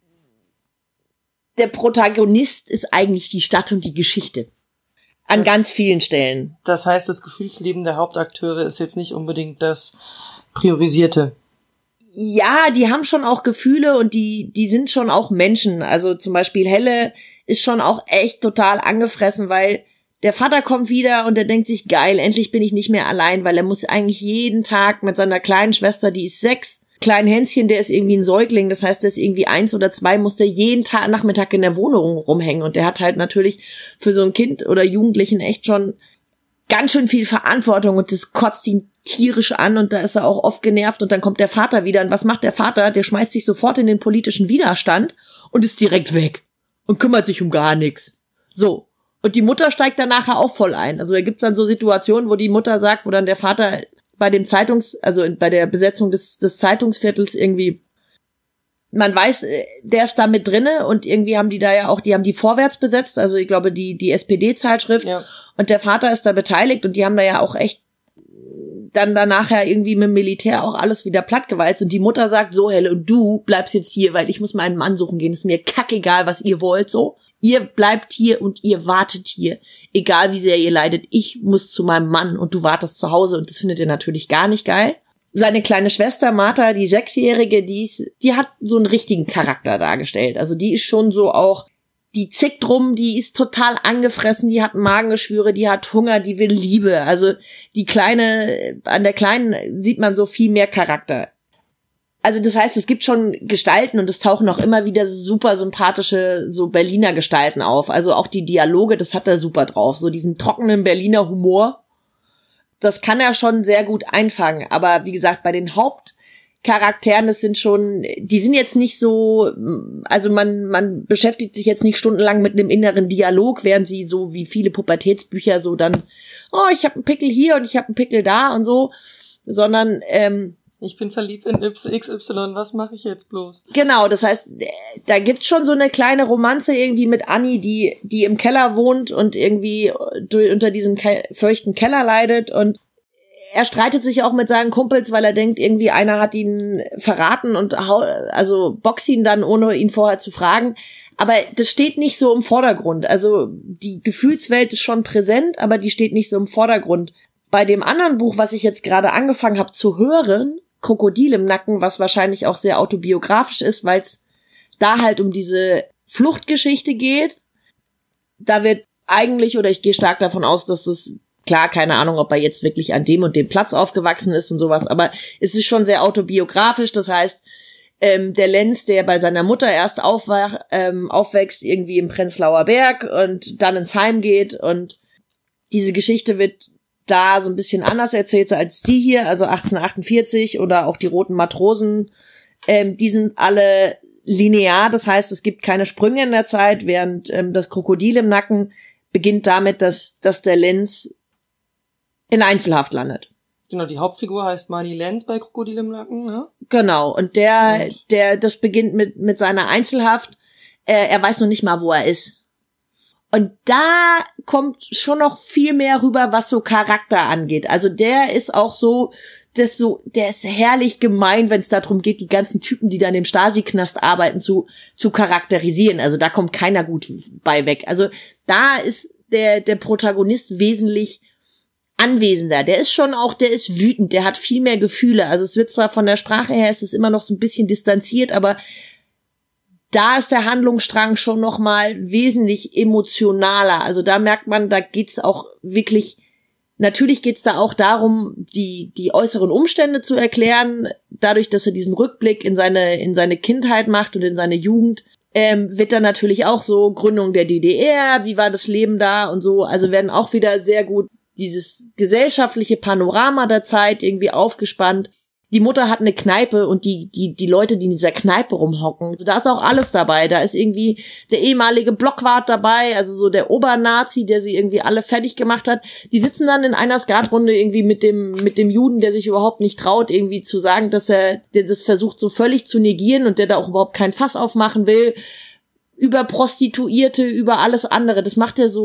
der Protagonist ist eigentlich die Stadt und die Geschichte. An ganz vielen Stellen. Das heißt, das Gefühlsleben der Hauptakteure ist jetzt nicht unbedingt das Priorisierte. Ja, die haben schon auch Gefühle und die sind schon auch Menschen. Also zum Beispiel Helle ist schon auch echt total angefressen, weil der Vater kommt wieder und er denkt sich, geil, endlich bin ich nicht mehr allein, weil er muss eigentlich jeden Tag mit seiner kleinen Schwester, die ist 6, kleinen Hänschen, der ist irgendwie ein Säugling, das heißt, der ist irgendwie 1 oder 2, muss der jeden Tag Nachmittag in der Wohnung rumhängen und der hat halt natürlich für so ein Kind oder Jugendlichen echt schon ganz schön viel Verantwortung und das kotzt ihn tierisch an und da ist er auch oft genervt und dann kommt der Vater wieder und was macht der Vater? Der schmeißt sich sofort in den politischen Widerstand und ist direkt weg und kümmert sich um gar nichts. So. Und die Mutter steigt dann nachher auch voll ein. Also da gibt's dann so Situationen, wo die Mutter sagt, wo dann der Vater bei dem bei der Besetzung des Zeitungsviertels irgendwie, man weiß, der ist da mit drinne und irgendwie haben die da ja auch, die haben die Vorwärts besetzt, also ich glaube die SPD-Zeitschrift, ja. Und der Vater ist da beteiligt und die haben da ja auch echt dann danach ja irgendwie mit dem Militär auch alles wieder plattgewalzt und die Mutter sagt, so Helle, und du bleibst jetzt hier, weil ich muss meinen Mann suchen gehen, ist mir kackegal, was ihr wollt, so. Ihr bleibt hier und ihr wartet hier, egal wie sehr ihr leidet. Ich muss zu meinem Mann und du wartest zu Hause und das findet ihr natürlich gar nicht geil. Seine kleine Schwester Martha, die 6-Jährige, die hat so einen richtigen Charakter dargestellt. Also die ist schon so auch, die zickt rum, die ist total angefressen, die hat Magengeschwüre, die hat Hunger, die will Liebe. Also an der Kleinen sieht man so viel mehr Charakter. Also das heißt, es gibt schon Gestalten und es tauchen auch immer wieder super sympathische so Berliner Gestalten auf. Also auch die Dialoge, das hat er super drauf. So diesen trockenen Berliner Humor, das kann er schon sehr gut einfangen. Aber wie gesagt, bei den Hauptcharakteren, die sind jetzt nicht so, also man beschäftigt sich jetzt nicht stundenlang mit einem inneren Dialog, während sie so wie viele Pubertätsbücher so dann, oh, ich habe einen Pickel hier und ich habe einen Pickel da und so, sondern ich bin verliebt in XY, was mache ich jetzt bloß? Genau, das heißt, da gibt's schon so eine kleine Romanze irgendwie mit Annie, die im Keller wohnt und irgendwie unter diesem feuchten Keller leidet und er streitet sich auch mit seinen Kumpels, weil er denkt, irgendwie einer hat ihn verraten und also boxt ihn dann, ohne ihn vorher zu fragen. Aber das steht nicht so im Vordergrund. Also die Gefühlswelt ist schon präsent, aber die steht nicht so im Vordergrund. Bei dem anderen Buch, was ich jetzt gerade angefangen habe zu hören, Krokodil im Nacken, was wahrscheinlich auch sehr autobiografisch ist, weil es da halt um diese Fluchtgeschichte geht. Da wird eigentlich, oder ich gehe stark davon aus, dass das, klar, keine Ahnung, ob er jetzt wirklich an dem und dem Platz aufgewachsen ist und sowas, aber es ist schon sehr autobiografisch, das heißt, der Lenz, der bei seiner Mutter erst aufwächst, irgendwie im Prenzlauer Berg und dann ins Heim geht und diese Geschichte wird da so ein bisschen anders erzählt als die hier, also 1848 oder auch die Roten Matrosen, die sind alle linear, das heißt, es gibt keine Sprünge in der Zeit, während das Krokodil im Nacken beginnt damit, dass der Lenz in Einzelhaft landet. Genau, die Hauptfigur heißt Marty Lenz bei Krokodil im Nacken, ne? Genau, und das beginnt mit seiner Einzelhaft. Er weiß noch nicht mal, wo er ist. Und da kommt schon noch viel mehr rüber, was so Charakter angeht. Also der ist auch so, der ist herrlich gemein, wenn es darum geht, die ganzen Typen, die da in dem Stasi-Knast arbeiten, zu charakterisieren. Also da kommt keiner gut bei weg. Also da ist der Protagonist wesentlich anwesender. Der ist wütend, der hat viel mehr Gefühle. Also es wird zwar von der Sprache her, es ist immer noch so ein bisschen distanziert, aber da ist der Handlungsstrang schon noch mal wesentlich emotionaler. Also da merkt man, da geht's auch wirklich, natürlich geht's da auch darum, die äußeren Umstände zu erklären. Dadurch, dass er diesen Rückblick in seine Kindheit macht und in seine Jugend, wird dann natürlich auch so Gründung der DDR, wie war das Leben da und so. Also werden auch wieder sehr gut dieses gesellschaftliche Panorama der Zeit irgendwie aufgespannt. Die Mutter hat eine Kneipe und die Leute, die in dieser Kneipe rumhocken, also da ist auch alles dabei. Da ist irgendwie der ehemalige Blockwart dabei, also so der Obernazi, der sie irgendwie alle fertig gemacht hat. Die sitzen dann in einer Skatrunde irgendwie mit dem Juden, der sich überhaupt nicht traut, irgendwie zu sagen, der das versucht so völlig zu negieren und der da auch überhaupt kein Fass aufmachen will. Über Prostituierte, über alles andere. Das macht er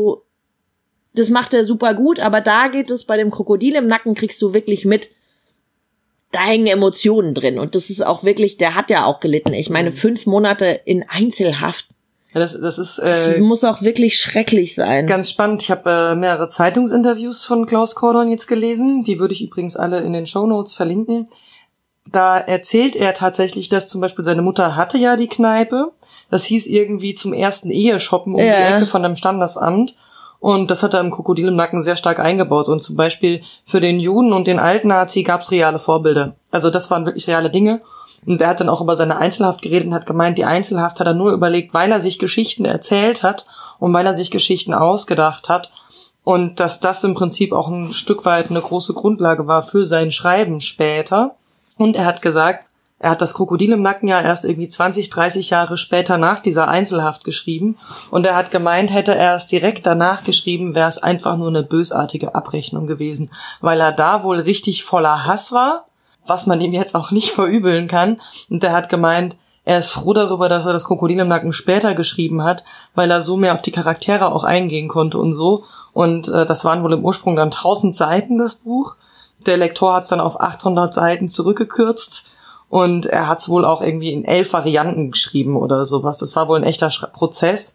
super gut, aber da geht es bei dem Krokodil im Nacken, kriegst du wirklich mit, da hängen Emotionen drin und das ist auch wirklich, der hat ja auch gelitten. Ich meine, 5 Monate in Einzelhaft. Ja, das ist das muss auch wirklich schrecklich sein. Ganz spannend. Ich habe mehrere Zeitungsinterviews von Klaus Kordon jetzt gelesen. Die würde ich übrigens alle in den Shownotes verlinken. Da erzählt er tatsächlich, dass zum Beispiel seine Mutter hatte ja die Kneipe. Das hieß irgendwie zum ersten Eheshoppen um die Ecke von einem Standesamt. Und das hat er im Krokodil im Nacken sehr stark eingebaut. Und zum Beispiel für den Juden und den Altnazi gab es reale Vorbilder. Also das waren wirklich reale Dinge. Und er hat dann auch über seine Einzelhaft geredet und hat gemeint, die Einzelhaft hat er nur überlegt, weil er sich Geschichten erzählt hat und weil er sich Geschichten ausgedacht hat. Und dass das im Prinzip auch ein Stück weit eine große Grundlage war für sein Schreiben später. Und er hat gesagt, er hat das Krokodil im Nacken ja erst irgendwie 20, 30 Jahre später nach dieser Einzelhaft geschrieben. Und er hat gemeint, hätte er es direkt danach geschrieben, wäre es einfach nur eine bösartige Abrechnung gewesen. Weil er da wohl richtig voller Hass war, was man ihm jetzt auch nicht verübeln kann. Und er hat gemeint, er ist froh darüber, dass er das Krokodil im Nacken später geschrieben hat, weil er so mehr auf die Charaktere auch eingehen konnte und so. Und das waren wohl im Ursprung dann 1000 Seiten, das Buch. Der Lektor hat es dann auf 800 Seiten zurückgekürzt. Und er hat es wohl auch irgendwie in 11 Varianten geschrieben oder sowas. Das war wohl ein echter Prozess.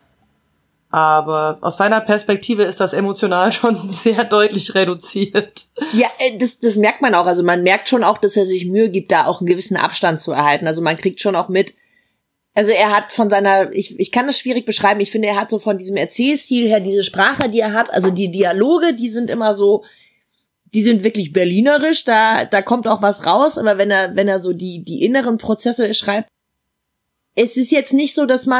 Aber aus seiner Perspektive ist das emotional schon sehr deutlich reduziert. Ja, das merkt man auch. Also man merkt schon auch, dass er sich Mühe gibt, da auch einen gewissen Abstand zu erhalten. Also man kriegt schon auch mit. Also er hat von seiner, ich kann das schwierig beschreiben. Ich finde, er hat so von diesem Erzählstil her diese Sprache, die er hat. Also die Dialoge, die sind immer so, die sind wirklich berlinerisch, da kommt auch was raus, aber wenn er so die inneren Prozesse schreibt, es ist jetzt nicht so, dass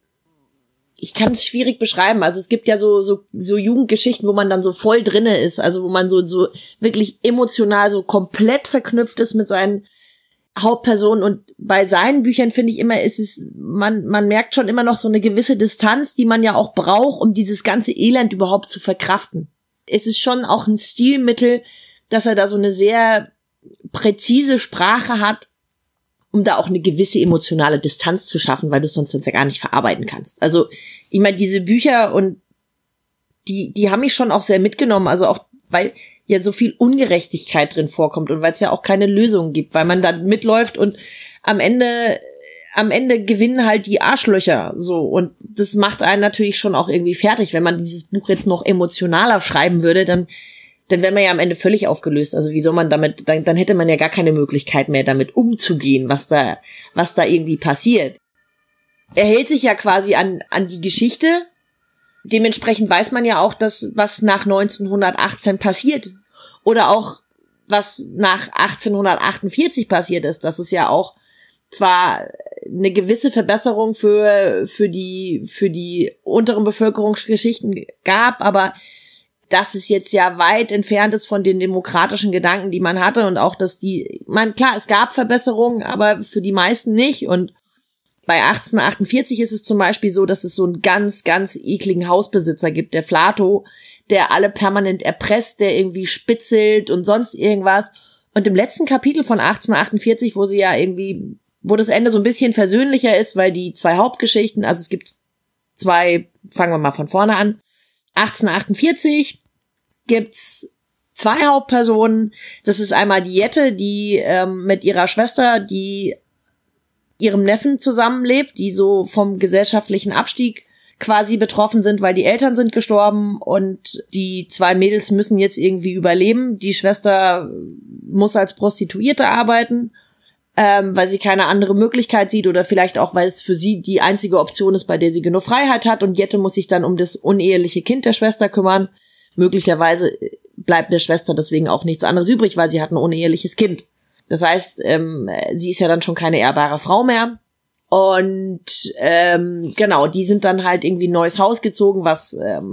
ich kann es schwierig beschreiben, also es gibt ja so Jugendgeschichten, wo man dann so voll drinne ist, also wo man so wirklich emotional so komplett verknüpft ist mit seinen Hauptpersonen und bei seinen Büchern finde ich immer, man merkt schon immer noch so eine gewisse Distanz, die man ja auch braucht, um dieses ganze Elend überhaupt zu verkraften. Es ist schon auch ein Stilmittel, dass er da so eine sehr präzise Sprache hat, um da auch eine gewisse emotionale Distanz zu schaffen, weil du es sonst ja gar nicht verarbeiten kannst. Also, ich meine, diese Bücher und die haben mich schon auch sehr mitgenommen, also auch, weil ja so viel Ungerechtigkeit drin vorkommt und weil es ja auch keine Lösung gibt, weil man da mitläuft und am Ende gewinnen halt die Arschlöcher, so. Und das macht einen natürlich schon auch irgendwie fertig. Wenn man dieses Buch jetzt noch emotionaler schreiben würde, dann wäre man ja am Ende völlig aufgelöst. Also wie soll man damit, dann hätte man ja gar keine Möglichkeit mehr, damit umzugehen, was da irgendwie passiert. Er hält sich ja quasi an die Geschichte. Dementsprechend weiß man ja auch, dass was nach 1918 passiert. Oder auch, was nach 1848 passiert ist. Das ist ja auch zwar eine gewisse Verbesserung für die unteren Bevölkerungsgeschichten gab, aber dass es jetzt ja weit entfernt ist von den demokratischen Gedanken, die man hatte und auch, dass klar, es gab Verbesserungen, aber für die meisten nicht. Und bei 1848 ist es zum Beispiel so, dass es so einen ganz, ganz ekligen Hausbesitzer gibt, der Flato, der alle permanent erpresst, der irgendwie spitzelt und sonst irgendwas. Und im letzten Kapitel von 1848, wo das Ende so ein bisschen versöhnlicher ist, weil die zwei Hauptgeschichten, also es gibt zwei, fangen wir mal von vorne an. 1848 gibt's zwei Hauptpersonen. Das ist einmal die Jette, die mit ihrer Schwester, die ihrem Neffen zusammenlebt, die so vom gesellschaftlichen Abstieg quasi betroffen sind, weil die Eltern sind gestorben und die zwei Mädels müssen jetzt irgendwie überleben. Die Schwester muss als Prostituierte arbeiten, weil sie keine andere Möglichkeit sieht oder vielleicht auch, weil es für sie die einzige Option ist, bei der sie genug Freiheit hat, und Jette muss sich dann um das uneheliche Kind der Schwester kümmern. Möglicherweise bleibt der Schwester deswegen auch nichts anderes übrig, weil sie hat ein uneheliches Kind. Das heißt, sie ist ja dann schon keine ehrbare Frau mehr. Und genau, die sind dann halt irgendwie ein neues Haus gezogen, was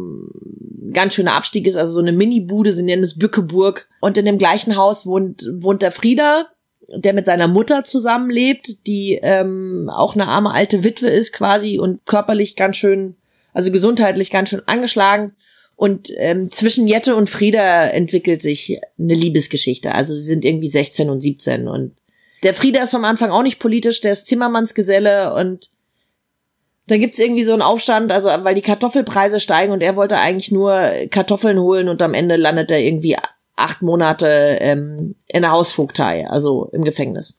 ganz schöner Abstieg ist, also so eine Mini-Bude, sie nennen es Bückeburg. Und in dem gleichen Haus wohnt der Frieder, der mit seiner Mutter zusammenlebt, die auch eine arme alte Witwe ist quasi und körperlich ganz schön, also gesundheitlich ganz schön angeschlagen. Und zwischen Jette und Frieda entwickelt sich eine Liebesgeschichte. Also sie sind irgendwie 16 und 17. Und der Frieda ist am Anfang auch nicht politisch, der ist Zimmermannsgeselle. Und dann gibt's irgendwie so einen Aufstand, also weil die Kartoffelpreise steigen und er wollte eigentlich nur Kartoffeln holen und am Ende landet er irgendwie 8 Monate in der Hausvogtei, also im Gefängnis.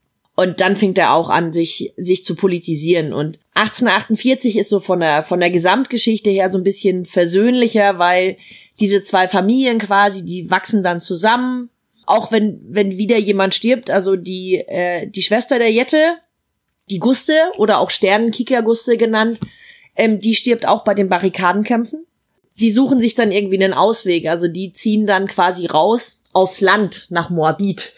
Und dann fängt er auch an, sich zu politisieren. Und 1848 ist so von der Gesamtgeschichte her so ein bisschen versöhnlicher, weil diese zwei Familien quasi, die wachsen dann zusammen. Auch wenn wieder jemand stirbt, also die Schwester der Jette, die Guste oder auch Sternenkicker Guste genannt, die stirbt auch bei den Barrikadenkämpfen. Die suchen sich dann irgendwie einen Ausweg, also die ziehen dann quasi raus aufs Land nach Moabit.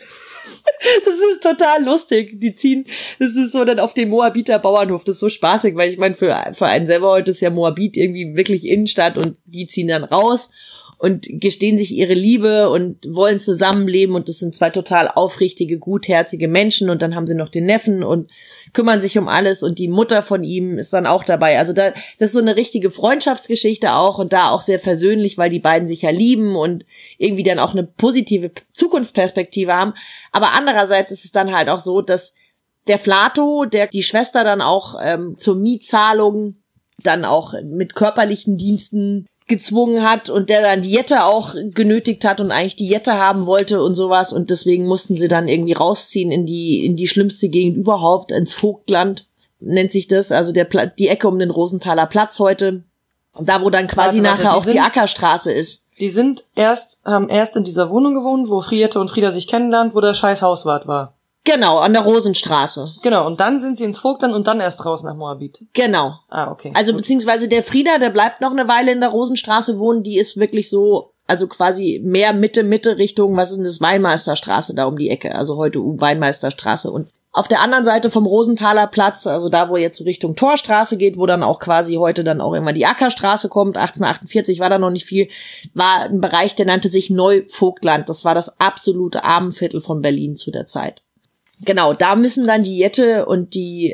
Das ist total lustig. Das ist so dann auf dem Moabiter Bauernhof, das ist so spaßig, weil ich meine, für einen selber heute ist ja Moabit irgendwie wirklich Innenstadt und die ziehen dann raus und gestehen sich ihre Liebe und wollen zusammenleben und das sind zwei total aufrichtige, gutherzige Menschen und dann haben sie noch den Neffen und kümmern sich um alles und die Mutter von ihm ist dann auch dabei. Also das ist so eine richtige Freundschaftsgeschichte auch und da auch sehr versöhnlich, weil die beiden sich ja lieben und irgendwie dann auch eine positive Zukunftsperspektive haben. Aber andererseits ist es dann halt auch so, dass der Flato, der die Schwester dann auch zur Mietzahlung dann auch mit körperlichen Diensten gezwungen hat und der dann die Jette auch genötigt hat und eigentlich die Jette haben wollte und sowas und deswegen mussten sie dann irgendwie rausziehen in die schlimmste Gegend überhaupt, ins Vogtland nennt sich das, also die Ecke um den Rosenthaler Platz heute, da wo dann quasi nachher auch die Ackerstraße ist. Die haben erst in dieser Wohnung gewohnt, wo Jette und Frieda sich kennenlernt, wo der scheiß Hauswart war. Genau, an der Rosenstraße. Genau, und dann sind sie ins Vogtland und dann erst raus nach Moabit. Genau. Ah, okay. Also gut. Beziehungsweise der Frieda, der bleibt noch eine Weile in der Rosenstraße wohnen, die ist wirklich so, also quasi mehr Mitte Richtung, was ist denn das, Weinmeisterstraße da um die Ecke, also heute Weinmeisterstraße. Und auf der anderen Seite vom Rosenthaler Platz, also da, wo jetzt so Richtung Torstraße geht, wo dann auch quasi heute dann auch immer die Ackerstraße kommt, 1848 war da noch nicht viel, war ein Bereich, der nannte sich Neuvogtland. Das war das absolute Armenviertel von Berlin zu der Zeit. Genau, da müssen dann die Jette und die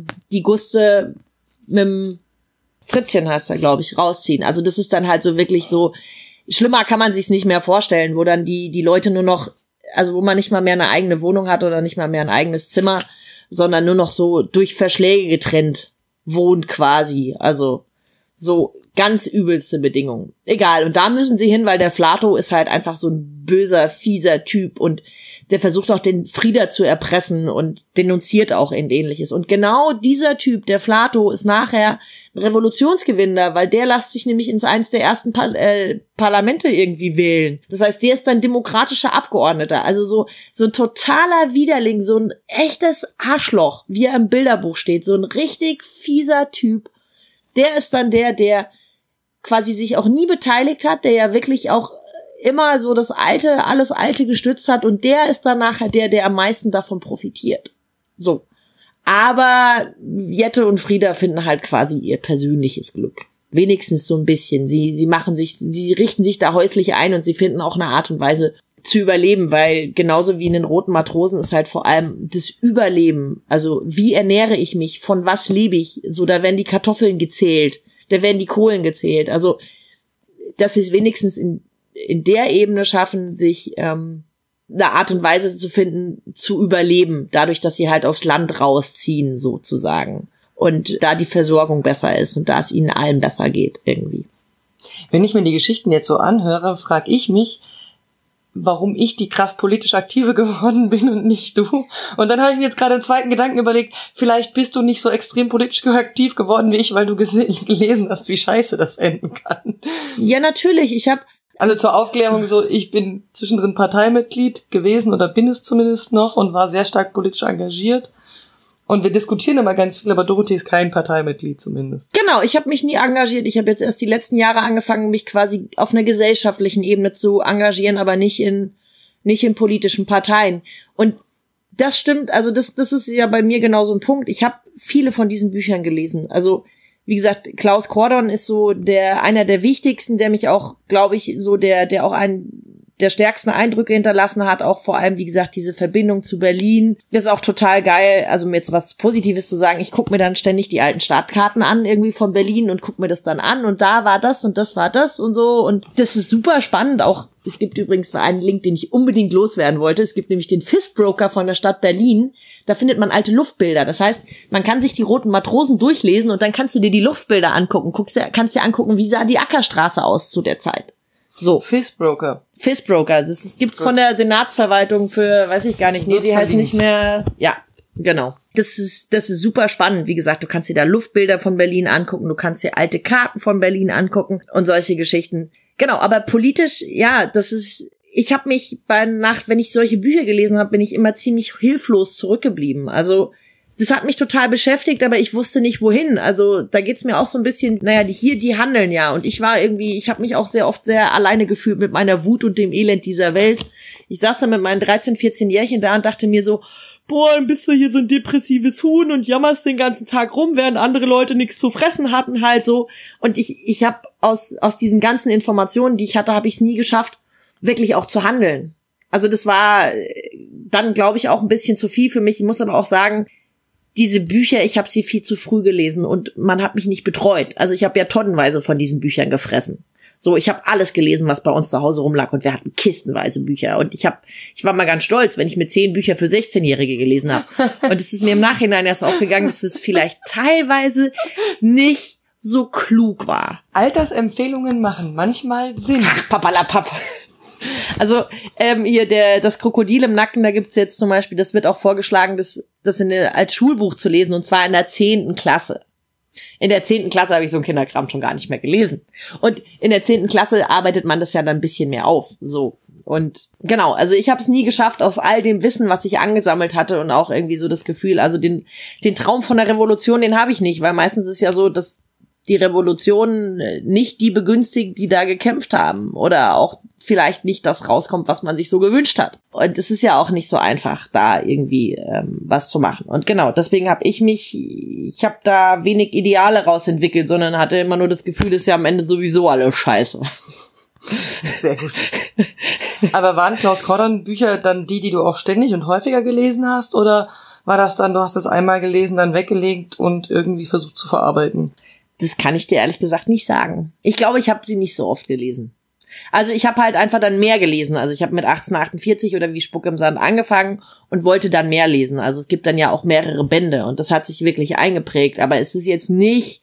Guste mit dem Fritzchen heißt er, glaube ich, rausziehen. Also das ist dann halt so wirklich so, schlimmer kann man sich's nicht mehr vorstellen, wo dann die Leute nur noch, also wo man nicht mal mehr eine eigene Wohnung hat oder nicht mal mehr ein eigenes Zimmer, sondern nur noch so durch Verschläge getrennt wohnt quasi. Also so ganz übelste Bedingungen. Egal, und da müssen sie hin, weil der Flato ist halt einfach so ein böser, fieser Typ und der versucht auch den Frieda zu erpressen und denunziert auch Ähnliches. Und genau dieser Typ, der Flato, ist nachher ein Revolutionsgewinner, weil der lässt sich nämlich ins eins der ersten Parlamente irgendwie wählen. Das heißt, der ist dann demokratischer Abgeordneter. Also so ein totaler Widerling, so ein echtes Arschloch, wie er im Bilderbuch steht. So ein richtig fieser Typ. Der ist dann der quasi sich auch nie beteiligt hat, der ja wirklich auch immer so alles Alte gestützt hat und der ist dann nachher der am meisten davon profitiert. So. Aber Jette und Frieda finden halt quasi ihr persönliches Glück. Wenigstens so ein bisschen. Sie richten sich da häuslich ein und sie finden auch eine Art und Weise zu überleben, weil genauso wie in den Roten Matrosen ist halt vor allem das Überleben. Also wie ernähre ich mich? Von was lebe ich? So, da werden die Kartoffeln gezählt, da werden die Kohlen gezählt. Also, dass sie es wenigstens in der Ebene schaffen, sich eine Art und Weise zu finden, zu überleben, dadurch, dass sie halt aufs Land rausziehen, sozusagen. Und da die Versorgung besser ist und da es ihnen allen besser geht, irgendwie. Wenn ich mir die Geschichten jetzt so anhöre, frage ich mich, warum ich die krass politisch Aktive geworden bin und nicht du. Und dann habe ich mir jetzt gerade im zweiten Gedanken überlegt, vielleicht bist du nicht so extrem politisch aktiv geworden wie ich, weil du gelesen hast, wie scheiße das enden kann. Ja, natürlich. Also zur Aufklärung so, ich bin zwischendrin Parteimitglied gewesen oder bin es zumindest noch und war sehr stark politisch engagiert. Und wir diskutieren immer ganz viel, aber Dorothee ist kein Parteimitglied zumindest. Genau, ich habe mich nie engagiert. Ich habe jetzt erst die letzten Jahre angefangen, mich quasi auf einer gesellschaftlichen Ebene zu engagieren, aber nicht in politischen Parteien. Und das stimmt, also das ist ja bei mir genau so ein Punkt. Ich habe viele von diesen Büchern gelesen. Also wie gesagt, Klaus Kordon ist so einer der wichtigsten, der mich auch, glaube ich, so der auch einen der stärksten Eindrücke hinterlassen hat, auch vor allem, wie gesagt, diese Verbindung zu Berlin. Das ist auch total geil, also mir jetzt was Positives zu sagen, ich gucke mir dann ständig die alten Startkarten an, irgendwie von Berlin und gucke mir das dann an und da war das und das war das und so und das ist super spannend. Auch, es gibt übrigens einen Link, den ich unbedingt loswerden wollte, es gibt nämlich den Fistbroker von der Stadt Berlin, da findet man alte Luftbilder, das heißt, man kann sich die Roten Matrosen durchlesen und dann kannst du dir die Luftbilder angucken, kannst dir angucken, wie sah die Ackerstraße aus zu der Zeit. So. Fistbroker, das gibt's von der Senatsverwaltung für, weiß ich gar nicht, nee, sie heißt nicht mehr, ja, genau. Das ist super spannend, wie gesagt, du kannst dir da Luftbilder von Berlin angucken, du kannst dir alte Karten von Berlin angucken und solche Geschichten. Genau, aber politisch, ja, ich habe mich wenn ich solche Bücher gelesen habe, bin ich immer ziemlich hilflos zurückgeblieben, also das hat mich total beschäftigt, aber ich wusste nicht, wohin. Also da geht's mir auch so ein bisschen, die handeln ja. Und ich habe mich auch sehr oft sehr alleine gefühlt mit meiner Wut und dem Elend dieser Welt. Ich saß dann mit meinen 13, 14 Jährchen da und dachte mir so, boah, dann bist du hier so ein depressives Huhn und jammerst den ganzen Tag rum, während andere Leute nichts zu fressen hatten halt so. Und ich habe aus diesen ganzen Informationen, die ich hatte, habe ich es nie geschafft, wirklich auch zu handeln. Also das war dann, glaube ich, auch ein bisschen zu viel für mich. Ich muss aber auch sagen, diese Bücher, ich habe sie viel zu früh gelesen und man hat mich nicht betreut. Also ich habe ja tonnenweise von diesen Büchern gefressen. So, ich habe alles gelesen, was bei uns zu Hause rumlag und wir hatten kistenweise Bücher. Und ich war mal ganz stolz, wenn ich mit 10 Bücher für 16-Jährige gelesen habe. Und es ist mir im Nachhinein erst aufgegangen, dass es vielleicht teilweise nicht so klug war. Altersempfehlungen machen manchmal Sinn. Ach, papalapap. Also hier das Krokodil im Nacken, da gibt's jetzt zum Beispiel, das wird auch vorgeschlagen, das als Schulbuch zu lesen, und zwar in der 10. Klasse. In der 10. Klasse habe ich so ein Kinderkram schon gar nicht mehr gelesen. Und in der 10. Klasse arbeitet man das ja dann ein bisschen mehr auf. So. Und genau, also ich habe es nie geschafft, aus all dem Wissen, was ich angesammelt hatte und auch irgendwie so das Gefühl, also den Traum von der Revolution, den habe ich nicht, weil meistens ist ja so, dass die Revolution nicht die begünstigt, die da gekämpft haben, oder auch vielleicht nicht das rauskommt, was man sich so gewünscht hat. Und es ist ja auch nicht so einfach, da irgendwie was zu machen. Und genau, deswegen habe ich habe da wenig Ideale rausentwickelt, sondern hatte immer nur das Gefühl, das ist ja am Ende sowieso alles scheiße. Sehr gut. Aber waren Klaus Kordon Bücher dann die du auch ständig und häufiger gelesen hast, oder war das dann, du hast es einmal gelesen, dann weggelegt und irgendwie versucht zu verarbeiten? Das kann ich dir ehrlich gesagt nicht sagen. Ich glaube, ich habe sie nicht so oft gelesen. Also ich habe halt einfach dann mehr gelesen. Also ich habe mit 1848 oder wie Spuck im Sand angefangen und wollte dann mehr lesen. Also es gibt dann ja auch mehrere Bände und das hat sich wirklich eingeprägt. Aber es sind jetzt nicht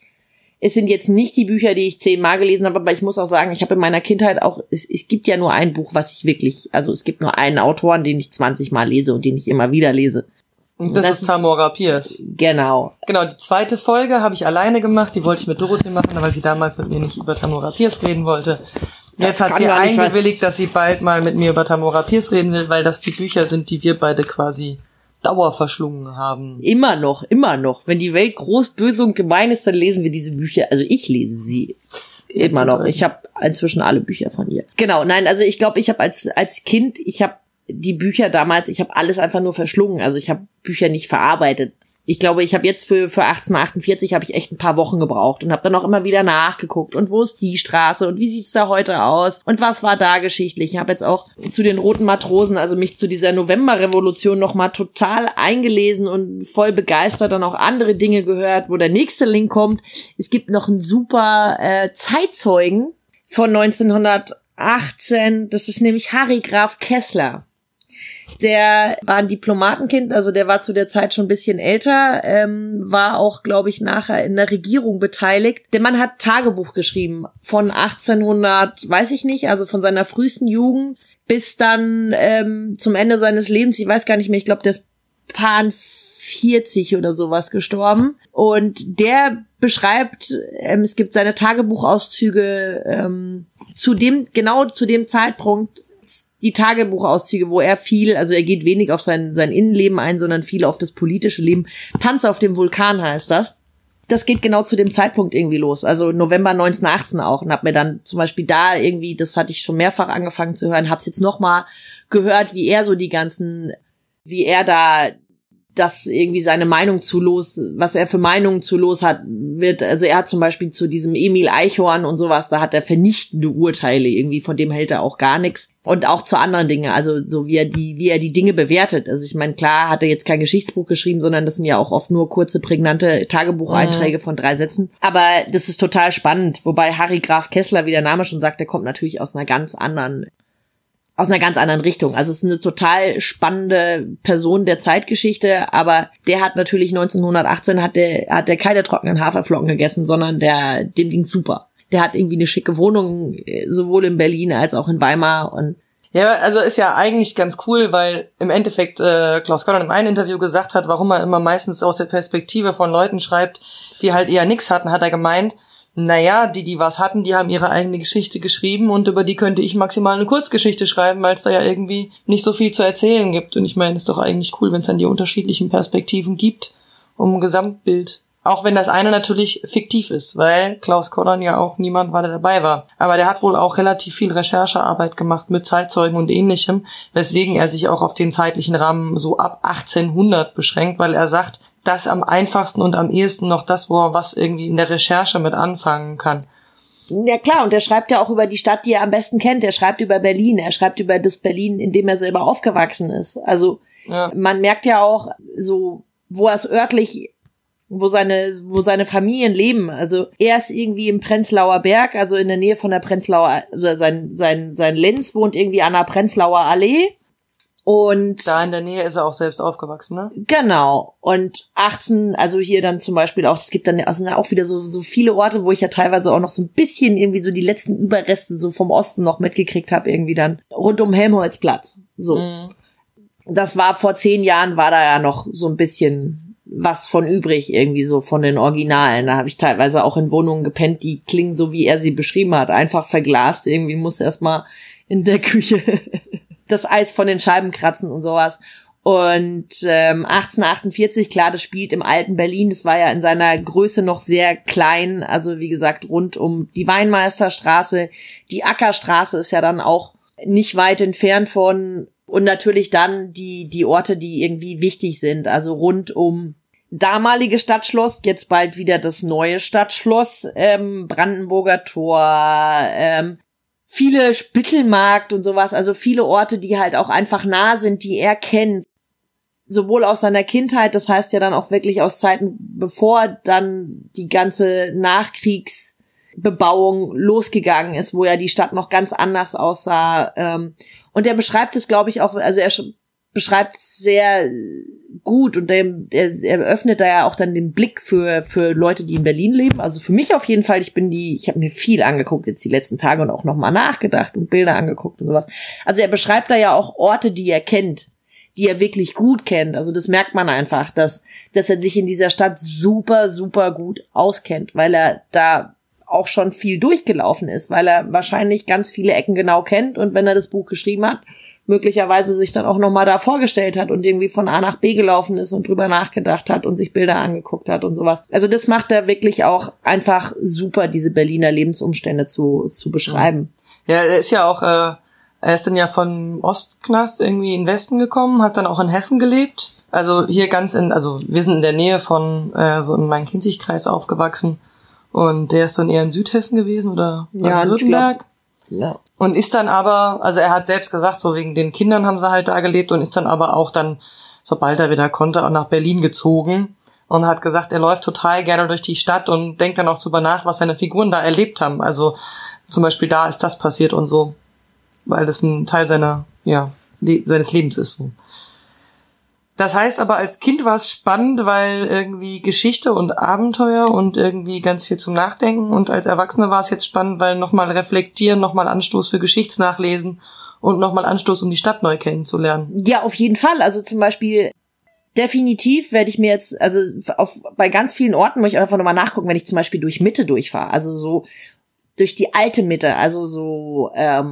die Bücher, die ich 10-mal gelesen habe, aber ich muss auch sagen, ich habe in meiner Kindheit auch, es gibt ja nur ein Buch, es gibt nur einen Autoren, den ich 20-mal lese und den ich immer wieder lese. Und das ist Tamora Pierce. Genau. Genau, die zweite Folge habe ich alleine gemacht, die wollte ich mit Dorothee machen, weil sie damals mit mir nicht über Tamora Pierce reden wollte. Jetzt hat sie eingewilligt, dass sie bald mal mit mir über Tamora Pierce reden will, weil das die Bücher sind, die wir beide quasi dauerverschlungen haben. Immer noch. Wenn die Welt groß, böse und gemein ist, dann lesen wir diese Bücher. Also ich lese sie immer noch. Ich habe inzwischen alle Bücher von ihr. Genau, nein, also ich glaube, ich habe als Kind, die Bücher damals, ich habe alles einfach nur verschlungen. Also ich habe Bücher nicht verarbeitet. ich glaube, ich habe jetzt für 1848 habe ich echt ein paar Wochen gebraucht und habe dann auch immer wieder nachgeguckt und wo ist die Straße und wie sieht's da heute aus und was war da geschichtlich. Ich habe jetzt auch zu den Roten Matrosen, also mich zu dieser Novemberrevolution nochmal total eingelesen und voll begeistert dann auch andere Dinge gehört, wo der nächste Link kommt. Es gibt noch einen super Zeitzeugen von 1918, das ist nämlich Harry Graf Kessler. Der war ein Diplomatenkind, also der war zu der Zeit schon ein bisschen älter, war auch, glaube ich, nachher in der Regierung beteiligt. Der Mann hat Tagebuch geschrieben von 1800, weiß ich nicht, also von seiner frühesten Jugend bis dann zum Ende seines Lebens, ich weiß gar nicht mehr, ich glaube, der ist paar 40 oder sowas gestorben. Und der beschreibt, es gibt seine Tagebuchauszüge zu dem Zeitpunkt, die Tagebuchauszüge, wo er viel, also er geht wenig auf sein Innenleben ein, sondern viel auf das politische Leben. Tanz auf dem Vulkan heißt das. Das geht genau zu dem Zeitpunkt irgendwie los, also November 1918 auch, und hab mir dann zum Beispiel da irgendwie, das hatte ich schon mehrfach angefangen zu hören, hab's jetzt nochmal gehört, wie er da das irgendwie seine Meinung was er für Meinungen zu los hat, also er hat zum Beispiel zu diesem Emil Eichhorn und sowas, da hat er vernichtende Urteile irgendwie, von dem hält er auch gar nichts. Und auch zu anderen Dingen, also so wie er die Dinge bewertet. Also ich meine, klar hat er jetzt kein Geschichtsbuch geschrieben, sondern das sind ja auch oft nur kurze, prägnante Tagebucheinträge von 3 Sätzen. Aber das ist total spannend, wobei Harry Graf Kessler, wie der Name schon sagt, der kommt natürlich aus einer ganz anderen Richtung. Also es ist eine total spannende Person der Zeitgeschichte, aber der hat natürlich 1918 hat der keine trockenen Haferflocken gegessen, sondern dem ging's super. Der hat irgendwie eine schicke Wohnung, sowohl in Berlin als auch in Weimar. Und ja, also ist ja eigentlich ganz cool, weil im Endeffekt Klaus Gordon in einem Interview gesagt hat, warum er immer meistens aus der Perspektive von Leuten schreibt, die halt eher nix hatten, hat er gemeint, naja, die was hatten, die haben ihre eigene Geschichte geschrieben und über die könnte ich maximal eine Kurzgeschichte schreiben, weil es da ja irgendwie nicht so viel zu erzählen gibt. Und ich meine, ist doch eigentlich cool, wenn es dann die unterschiedlichen Perspektiven gibt, um ein Gesamtbild. Auch wenn das eine natürlich fiktiv ist, weil Klaus Gordon ja auch niemand war, der dabei war. Aber der hat wohl auch relativ viel Recherchearbeit gemacht mit Zeitzeugen und Ähnlichem, weswegen er sich auch auf den zeitlichen Rahmen so ab 1800 beschränkt, weil er sagt, das am einfachsten und am ehesten noch das, wo er was irgendwie in der Recherche mit anfangen kann. Ja klar, und er schreibt ja auch über die Stadt, die er am besten kennt. Er schreibt über Berlin, er schreibt über das Berlin, in dem er selber aufgewachsen ist. Also ja. Man merkt ja auch so, wo er es örtlich, wo seine Familien leben. Also er ist irgendwie im Prenzlauer Berg, also in der Nähe von der Prenzlauer, also sein Lenz wohnt irgendwie an der Prenzlauer Allee. Und da in der Nähe ist er auch selbst aufgewachsen, ne? Genau. Und 18, also hier dann zum Beispiel auch, es gibt dann also auch wieder so viele Orte, wo ich ja teilweise auch noch so ein bisschen irgendwie so die letzten Überreste so vom Osten noch mitgekriegt habe, irgendwie dann rund um Helmholtzplatz. So. Mhm. Das war vor 10 Jahren, war da ja noch so ein bisschen was von übrig, irgendwie so von den Originalen. Da habe ich teilweise auch in Wohnungen gepennt, die klingen so, wie er sie beschrieben hat. Einfach verglast, irgendwie muss erstmal in der Küche das Eis von den Scheiben kratzen und sowas. Und 1848, klar, das spielt im alten Berlin, das war ja in seiner Größe noch sehr klein, also wie gesagt, rund um die Weinmeisterstraße, die Ackerstraße ist ja dann auch nicht weit entfernt von, und natürlich dann die Orte, die irgendwie wichtig sind, also rund um damalige Stadtschloss, jetzt bald wieder das neue Stadtschloss, Brandenburger Tor, viele Spittelmarkt und sowas, also viele Orte, die halt auch einfach nah sind, die er kennt, sowohl aus seiner Kindheit, das heißt ja dann auch wirklich aus Zeiten, bevor dann die ganze Nachkriegsbebauung losgegangen ist, wo ja die Stadt noch ganz anders aussah. Und er beschreibt es, glaube ich, auch, also er beschreibt es sehr gut und er öffnet da ja auch dann den Blick für Leute, die in Berlin leben. Also für mich auf jeden Fall, ich habe mir viel angeguckt jetzt die letzten Tage und auch nochmal nachgedacht und Bilder angeguckt und sowas. Also er beschreibt da ja auch Orte, die er kennt, die er wirklich gut kennt. Also das merkt man einfach, dass er sich in dieser Stadt super, super gut auskennt, weil er da auch schon viel durchgelaufen ist, weil er wahrscheinlich ganz viele Ecken genau kennt und wenn er das Buch geschrieben hat, möglicherweise sich dann auch nochmal da vorgestellt hat und irgendwie von A nach B gelaufen ist und drüber nachgedacht hat und sich Bilder angeguckt hat und sowas. Also das macht er wirklich auch einfach super, diese Berliner Lebensumstände zu beschreiben. Ja, er ist ja auch, er ist dann ja von Ostknast irgendwie in den Westen gekommen, hat dann auch in Hessen gelebt. Also hier also wir sind in der Nähe von so im Main-Kinzig-Kreis aufgewachsen und der ist dann eher in Südhessen gewesen oder Baden-Württemberg. Ja. Und ist dann aber, also er hat selbst gesagt, so wegen den Kindern haben sie halt da gelebt und ist dann aber auch dann, sobald er wieder konnte, auch nach Berlin gezogen und hat gesagt, er läuft total gerne durch die Stadt und denkt dann auch drüber nach, was seine Figuren da erlebt haben. Also zum Beispiel da ist das passiert und so, weil das ein Teil seines Lebens ist. So. Das heißt aber, als Kind war es spannend, weil irgendwie Geschichte und Abenteuer und irgendwie ganz viel zum Nachdenken, und als Erwachsene war es jetzt spannend, weil nochmal reflektieren, nochmal Anstoß für Geschichtsnachlesen und nochmal Anstoß, um die Stadt neu kennenzulernen. Ja, auf jeden Fall. Also zum Beispiel definitiv werde ich mir jetzt, also bei ganz vielen Orten muss ich einfach nochmal nachgucken, wenn ich zum Beispiel durch Mitte durchfahre, also so durch die alte Mitte, also so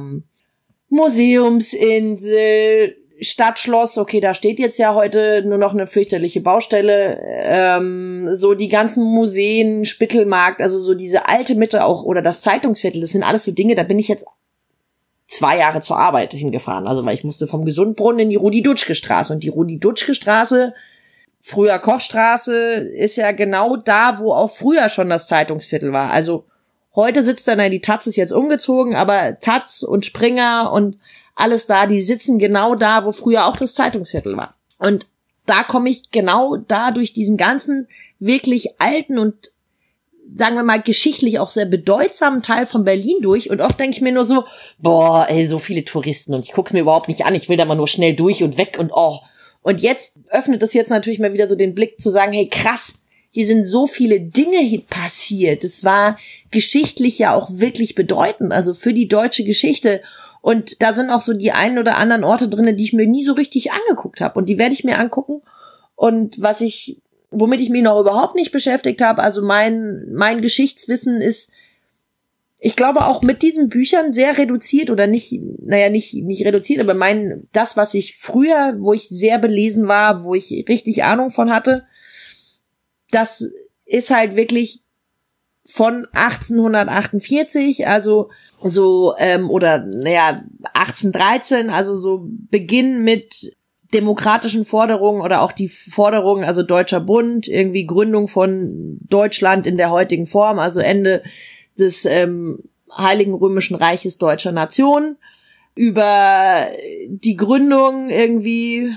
Museumsinsel, Stadtschloss, okay, da steht jetzt ja heute nur noch eine fürchterliche Baustelle, so die ganzen Museen, Spittelmarkt, also so diese alte Mitte auch, oder das Zeitungsviertel, das sind alles so Dinge, da bin ich jetzt 2 Jahre zur Arbeit hingefahren, also weil ich musste vom Gesundbrunnen in die Rudi-Dutschke-Straße, und die Rudi-Dutschke-Straße, früher Kochstraße, ist ja genau da, wo auch früher schon das Zeitungsviertel war, also heute sitzt dann, die Taz ist jetzt umgezogen, aber Taz und Springer und alles da, die sitzen genau da, wo früher auch das Zeitungsviertel war. Und da komme ich genau da durch diesen ganzen wirklich alten und, sagen wir mal, geschichtlich auch sehr bedeutsamen Teil von Berlin durch. Und oft denke ich mir nur so, boah, ey, so viele Touristen und ich gucke es mir überhaupt nicht an. Ich will da mal nur schnell durch und weg und oh. Und jetzt öffnet es jetzt natürlich mal wieder so den Blick zu sagen, hey, krass, hier sind so viele Dinge passiert. Es war geschichtlich ja auch wirklich bedeutend, also für die deutsche Geschichte. Und da sind auch so die einen oder anderen Orte drinne, die ich mir nie so richtig angeguckt habe. Und die werde ich mir angucken. Und womit ich mich noch überhaupt nicht beschäftigt habe, also mein Geschichtswissen ist, ich glaube auch mit diesen Büchern sehr reduziert oder nicht reduziert, aber das, was ich früher, wo ich sehr belesen war, wo ich richtig Ahnung von hatte, das ist halt wirklich von 1848, also so, 1813, also so Beginn mit demokratischen Forderungen oder auch die Forderungen, also Deutscher Bund, irgendwie Gründung von Deutschland in der heutigen Form, also Ende des Heiligen Römischen Reiches deutscher Nation, über die Gründung irgendwie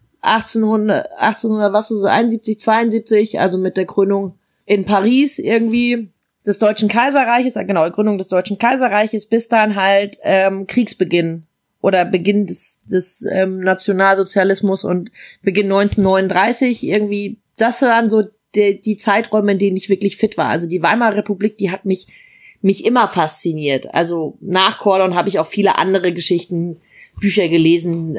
1871, 72, also mit der Gründung in Paris irgendwie des Deutschen Kaiserreiches, genau, Gründung des Deutschen Kaiserreiches, bis dann halt Kriegsbeginn oder Beginn des Nationalsozialismus und Beginn 1939 irgendwie, das waren so die Zeiträume, in denen ich wirklich fit war. Also die Weimarer Republik, die hat mich immer fasziniert. Also nach Cordon habe ich auch viele andere Bücher gelesen,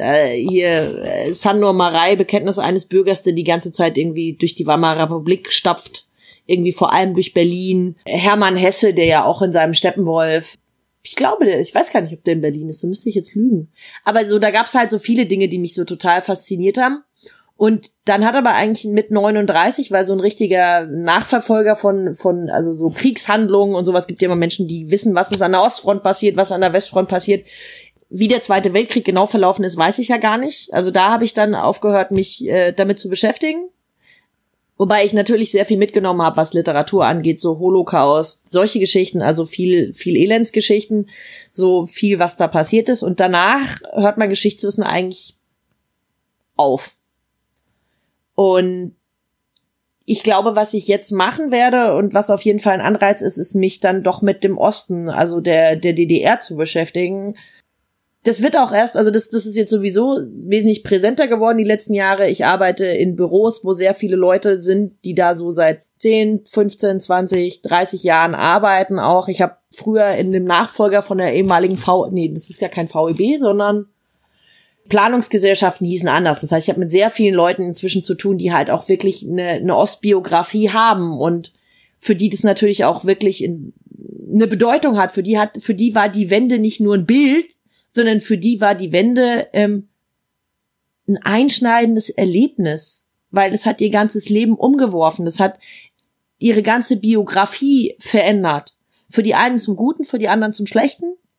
Sandor Marei, Bekenntnis eines Bürgers, der die ganze Zeit irgendwie durch die Weimarer Republik stapft, irgendwie vor allem durch Berlin. Hermann Hesse, der ja auch in seinem Steppenwolf, ich glaube, ich weiß gar nicht, ob der in Berlin ist, da müsste ich jetzt lügen. Aber so, da gab's halt so viele Dinge, die mich so total fasziniert haben. Und dann hat aber eigentlich mit 39, weil so ein richtiger Nachverfolger von also so Kriegshandlungen und sowas, gibt ja immer Menschen, die wissen, was ist an der Ostfront passiert, was an der Westfront passiert. Wie der Zweite Weltkrieg genau verlaufen ist, weiß ich ja gar nicht. Also da habe ich dann aufgehört, mich damit zu beschäftigen. Wobei ich natürlich sehr viel mitgenommen habe, was Literatur angeht, so Holocaust, solche Geschichten, also viel Elendsgeschichten, so viel, was da passiert ist. Und danach hört mein Geschichtswissen eigentlich auf. Und ich glaube, was ich jetzt machen werde und was auf jeden Fall ein Anreiz ist mich dann doch mit dem Osten, also der DDR zu beschäftigen. Das wird auch erst, also das ist jetzt sowieso wesentlich präsenter geworden die letzten Jahre. Ich arbeite in Büros, wo sehr viele Leute sind, die da so seit 10, 15, 20, 30 Jahren arbeiten auch. Ich habe früher in dem Nachfolger von der ehemaligen das ist ja kein VEB, sondern Planungsgesellschaften hießen anders. Das heißt, ich habe mit sehr vielen Leuten inzwischen zu tun, die halt auch wirklich eine Ostbiografie haben und für die das natürlich auch wirklich eine Bedeutung hat. Für die war die Wende nicht nur ein Bild, sondern für die war die Wende ein einschneidendes Erlebnis, weil es hat ihr ganzes Leben umgeworfen. Das hat ihre ganze Biografie verändert. Für die einen zum Guten, für die anderen zum Schlechten.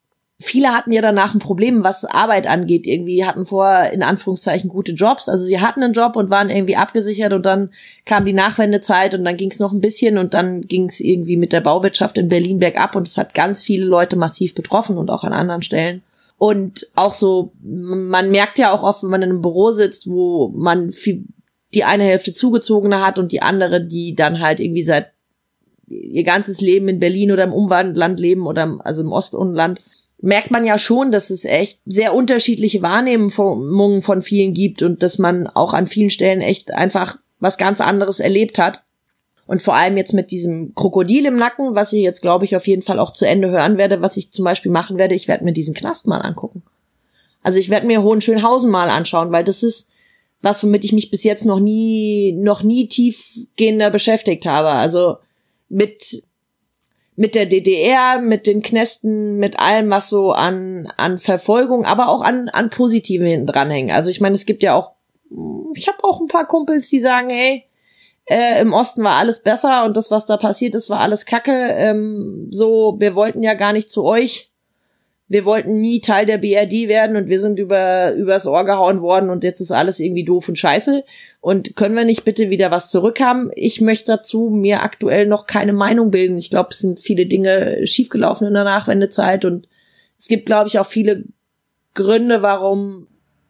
viele hatten ja danach ein Problem, was Arbeit angeht. Irgendwie hatten vorher in Anführungszeichen gute Jobs. Also sie hatten einen Job und waren irgendwie abgesichert und dann kam die Nachwendezeit und dann ging es noch ein bisschen und dann ging es irgendwie mit der Bauwirtschaft in Berlin bergab und es hat ganz viele Leute massiv betroffen und auch an anderen Stellen. Und auch so, man merkt ja auch oft, wenn man in einem Büro sitzt, wo man die eine Hälfte Zugezogene hat und die andere, die dann halt irgendwie seit ihr ganzes Leben in Berlin oder im Umland leben oder also im Ostumland, merkt man ja schon, dass es echt sehr unterschiedliche Wahrnehmungen von vielen gibt und dass man auch an vielen Stellen echt einfach was ganz anderes erlebt hat. Und vor allem jetzt mit diesem Krokodil im Nacken, was ich jetzt, glaube ich, auf jeden Fall auch zu Ende hören werde, was ich zum Beispiel machen werde, ich werde mir diesen Knast mal angucken. Also ich werde mir Hohenschönhausen mal anschauen, weil das ist was, womit ich mich bis jetzt noch nie tiefgehender beschäftigt habe. Also mit der DDR, mit den Knästen, mit allem, was so an Verfolgung, aber auch an Positiven hinten dranhängen. Also ich meine, es gibt ja auch, ich habe auch ein paar Kumpels, die sagen, hey, im Osten war alles besser und das, was da passiert ist, war alles Kacke. So, wir wollten ja gar nicht zu euch. Wir wollten nie Teil der BRD werden und wir sind übers Ohr gehauen worden und jetzt ist alles irgendwie doof und scheiße. Und können wir nicht bitte wieder was zurückhaben? Ich möchte dazu mir aktuell noch keine Meinung bilden. Ich glaube, es sind viele Dinge schiefgelaufen in der Nachwendezeit und es gibt, glaube ich, auch viele Gründe, warum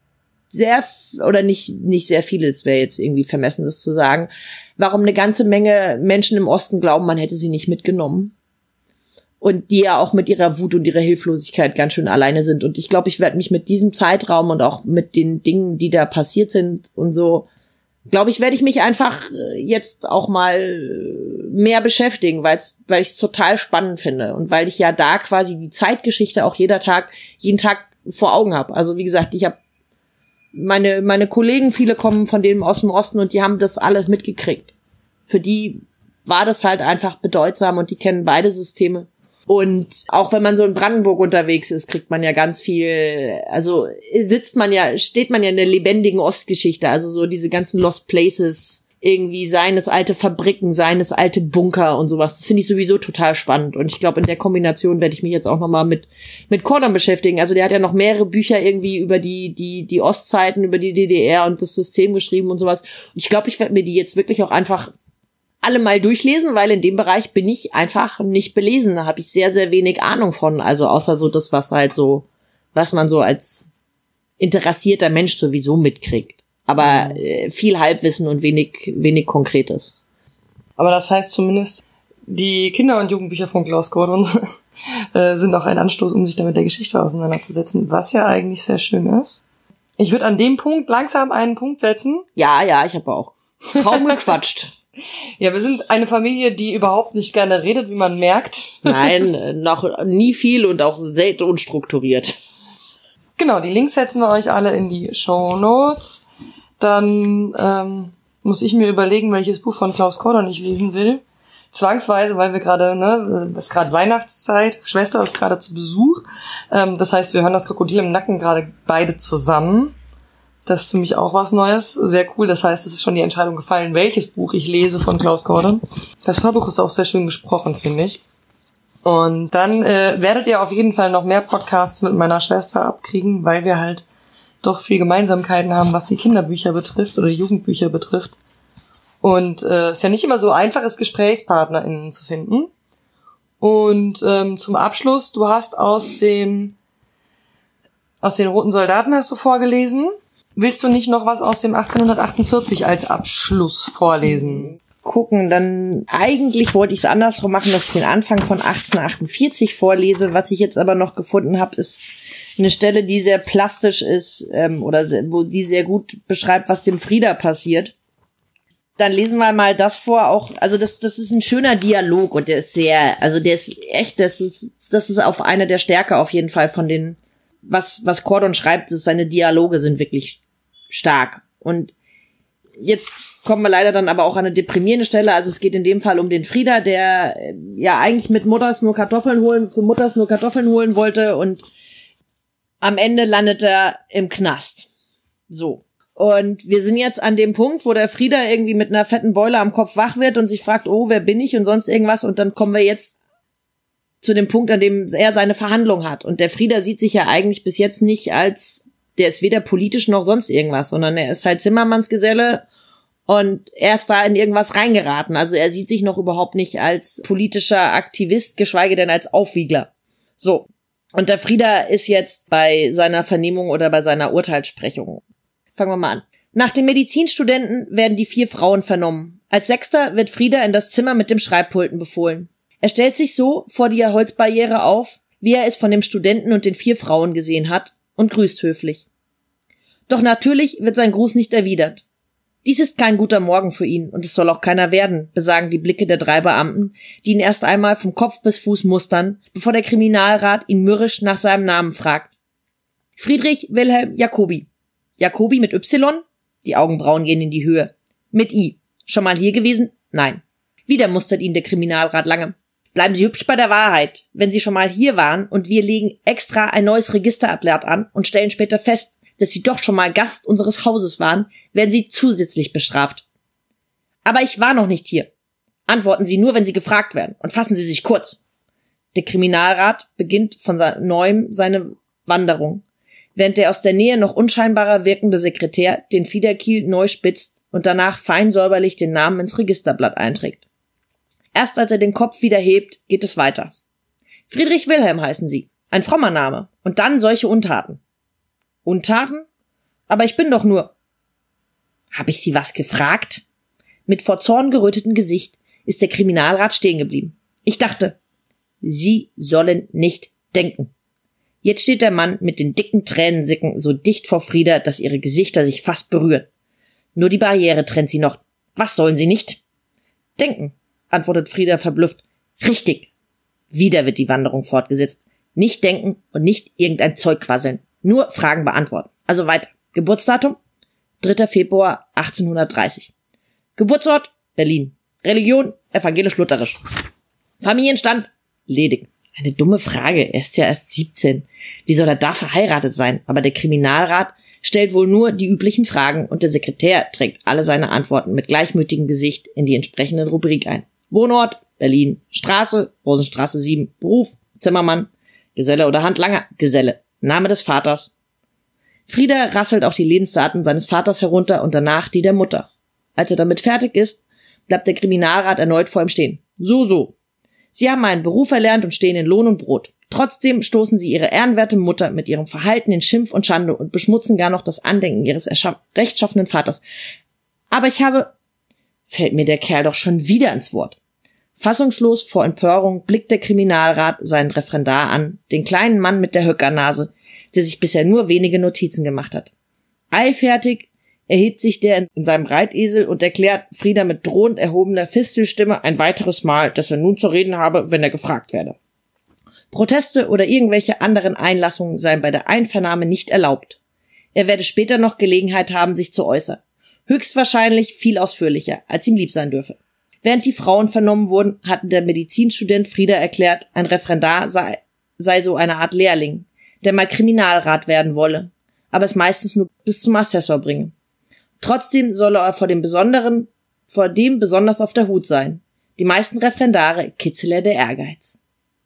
nicht sehr viele, es wäre jetzt irgendwie vermessen, das zu sagen, warum eine ganze Menge Menschen im Osten glauben, man hätte sie nicht mitgenommen. Und die ja auch mit ihrer Wut und ihrer Hilflosigkeit ganz schön alleine sind. Und ich glaube, ich werde mich mit diesem Zeitraum und auch mit den Dingen, die da passiert sind und so, glaube ich, werde ich mich einfach jetzt auch mal mehr beschäftigen, weil ich es total spannend finde. Und weil ich ja da quasi die Zeitgeschichte auch jeden Tag vor Augen habe. Also wie gesagt, ich habe meine Kollegen, viele kommen von denen aus dem Osten und die haben das alles mitgekriegt. Für die war das halt einfach bedeutsam und die kennen beide Systeme. Und auch wenn man so in Brandenburg unterwegs ist, kriegt man ja ganz viel, also steht man ja in der lebendigen Ostgeschichte, also so diese ganzen Lost Places, irgendwie seien es alte Fabriken, seien es alte Bunker und sowas. Das finde ich sowieso total spannend. Und ich glaube, in der Kombination werde ich mich jetzt auch nochmal mit Cordon beschäftigen. Also der hat ja noch mehrere Bücher irgendwie über die Ostzeiten, über die DDR und das System geschrieben und sowas. Und ich glaube, ich werde mir die jetzt wirklich auch einfach alle mal durchlesen, weil in dem Bereich bin ich einfach nicht belesen. Da habe ich sehr, sehr wenig Ahnung von. Also außer so das, was man so als interessierter Mensch sowieso mitkriegt. Aber viel Halbwissen und wenig Konkretes. Aber das heißt zumindest, die Kinder- und Jugendbücher von Klaus Cordon sind auch ein Anstoß, um sich damit der Geschichte auseinanderzusetzen, was ja eigentlich sehr schön ist. Ich würde an dem Punkt langsam einen Punkt setzen. Ja, ich habe auch kaum gequatscht. Ja, wir sind eine Familie, die überhaupt nicht gerne redet, wie man merkt. Nein, noch nie viel und auch selten unstrukturiert. Genau, die Links setzen wir euch alle in die Shownotes. Dann muss ich mir überlegen, welches Buch von Klaus Cordon ich lesen will. Zwangsweise, weil wir gerade, es ist gerade Weihnachtszeit, Schwester ist gerade zu Besuch. Das heißt, wir hören das Krokodil im Nacken gerade beide zusammen. Das ist für mich auch was Neues, sehr cool. Das heißt, es ist schon die Entscheidung gefallen, welches Buch ich lese von Klaus Cordon. Das Hörbuch ist auch sehr schön gesprochen, finde ich. Und dann werdet ihr auf jeden Fall noch mehr Podcasts mit meiner Schwester abkriegen, weil wir halt doch viel Gemeinsamkeiten haben, was die Kinderbücher betrifft oder die Jugendbücher betrifft. Und es ist ja nicht immer so einfach ist, GesprächspartnerInnen zu finden. Und zum Abschluss, du hast aus den Roten Soldaten hast du vorgelesen. Willst du nicht noch was aus dem 1848 als Abschluss vorlesen? Gucken, dann eigentlich wollte ich es andersrum machen, dass ich den Anfang von 1848 vorlese. Was ich jetzt aber noch gefunden habe, ist eine Stelle, die sehr plastisch ist wo die sehr gut beschreibt, was dem Frieda passiert. Dann lesen wir mal das vor. Auch, also das ist ein schöner Dialog und der ist echt, das ist auf einer der Stärke auf jeden Fall von den, was Cordon schreibt, ist, seine Dialoge sind wirklich stark. Und jetzt kommen wir leider dann aber auch an eine deprimierende Stelle. Also es geht in dem Fall um den Frieda, der ja eigentlich für Mutters nur Kartoffeln holen wollte und am Ende landet er im Knast. So. Und wir sind jetzt an dem Punkt, wo der Frieda irgendwie mit einer fetten Beule am Kopf wach wird und sich fragt, oh, wer bin ich und sonst irgendwas. Und dann kommen wir jetzt zu dem Punkt, an dem er seine Verhandlung hat. Und der Frieder sieht sich ja eigentlich bis jetzt nicht als, der ist weder politisch noch sonst irgendwas, sondern er ist halt Zimmermannsgeselle und er ist da in irgendwas reingeraten. Also er sieht sich noch überhaupt nicht als politischer Aktivist, geschweige denn als Aufwiegler. So. Und der Frieder ist jetzt bei seiner Vernehmung oder bei seiner Urteilssprechung. Fangen wir mal an. Nach dem Medizinstudenten werden die 4 Frauen vernommen. Als 6. wird Frieder in das Zimmer mit dem Schreibpulten befohlen. Er stellt sich so vor die Holzbarriere auf, wie er es von dem Studenten und den 4 Frauen gesehen hat, und grüßt höflich. Doch natürlich wird sein Gruß nicht erwidert. Dies ist kein guter Morgen für ihn, und es soll auch keiner werden, besagen die Blicke der 3 Beamten, die ihn erst einmal vom Kopf bis Fuß mustern, bevor der Kriminalrat ihn mürrisch nach seinem Namen fragt. Friedrich Wilhelm Jacobi. Jacobi mit Y? Die Augenbrauen gehen in die Höhe. Mit I. Schon mal hier gewesen? Nein. Wieder mustert ihn der Kriminalrat lange. Bleiben Sie hübsch bei der Wahrheit. Wenn Sie schon mal hier waren und wir legen extra ein neues Registerablatt an und stellen später fest, dass Sie doch schon mal Gast unseres Hauses waren, werden Sie zusätzlich bestraft. Aber ich war noch nicht hier. Antworten Sie nur, wenn Sie gefragt werden, und fassen Sie sich kurz. Der Kriminalrat beginnt von neuem seine Wanderung, während der aus der Nähe noch unscheinbarer wirkende Sekretär den Fiederkiel neu spitzt und danach fein säuberlich den Namen ins Registerblatt einträgt. Erst als er den Kopf wieder hebt, geht es weiter. Friedrich Wilhelm heißen Sie. Ein frommer Name. Und dann solche Untaten. Untaten? Aber ich bin doch nur... Hab ich Sie was gefragt? Mit vor Zorn gerötetem Gesicht ist der Kriminalrat stehen geblieben. Ich dachte, Sie sollen nicht denken. Jetzt steht der Mann mit den dicken Tränensicken so dicht vor Frieder, dass ihre Gesichter sich fast berühren. Nur die Barriere trennt sie noch. Was sollen Sie nicht? Denken, antwortet Frieder verblüfft. Richtig. Wieder wird die Wanderung fortgesetzt. Nicht denken und nicht irgendein Zeug quasseln. Nur Fragen beantworten. Also weiter. Geburtsdatum? 3. Februar 1830. Geburtsort? Berlin. Religion? Evangelisch-lutherisch. Familienstand? Ledig. Eine dumme Frage. Er ist ja erst 17. Wie soll er da verheiratet sein? Aber der Kriminalrat stellt wohl nur die üblichen Fragen und der Sekretär trägt alle seine Antworten mit gleichmütigem Gesicht in die entsprechenden Rubrik ein. Wohnort? Berlin. Straße? Rosenstraße 7. Beruf? Zimmermann. Geselle oder Handlanger? Geselle. Name des Vaters. Frieder rasselt auch die Lebensdaten seines Vaters herunter und danach die der Mutter. Als er damit fertig ist, bleibt der Kriminalrat erneut vor ihm stehen. So. Sie haben einen Beruf erlernt und stehen in Lohn und Brot. Trotzdem stoßen sie ihre ehrenwerte Mutter mit ihrem Verhalten in Schimpf und Schande und beschmutzen gar noch das Andenken ihres rechtschaffenen Vaters. Aber fällt mir der Kerl doch schon wieder ins Wort. Fassungslos vor Empörung blickt der Kriminalrat seinen Referendar an, den kleinen Mann mit der Höckernase, der sich bisher nur wenige Notizen gemacht hat. Eilfertig erhebt sich der in seinem Reitesel und erklärt Frieder mit drohend erhobener Fistelstimme ein weiteres Mal, dass er nun zu reden habe, wenn er gefragt werde. Proteste oder irgendwelche anderen Einlassungen seien bei der Einvernahme nicht erlaubt. Er werde später noch Gelegenheit haben, sich zu äußern. Höchstwahrscheinlich viel ausführlicher, als ihm lieb sein dürfe. Während die Frauen vernommen wurden, hatte der Medizinstudent Frieder erklärt, ein Referendar sei so eine Art Lehrling, der mal Kriminalrat werden wolle, aber es meistens nur bis zum Assessor bringe. Trotzdem solle er vor dem besonders auf der Hut sein. Die meisten Referendare kitzele der Ehrgeiz.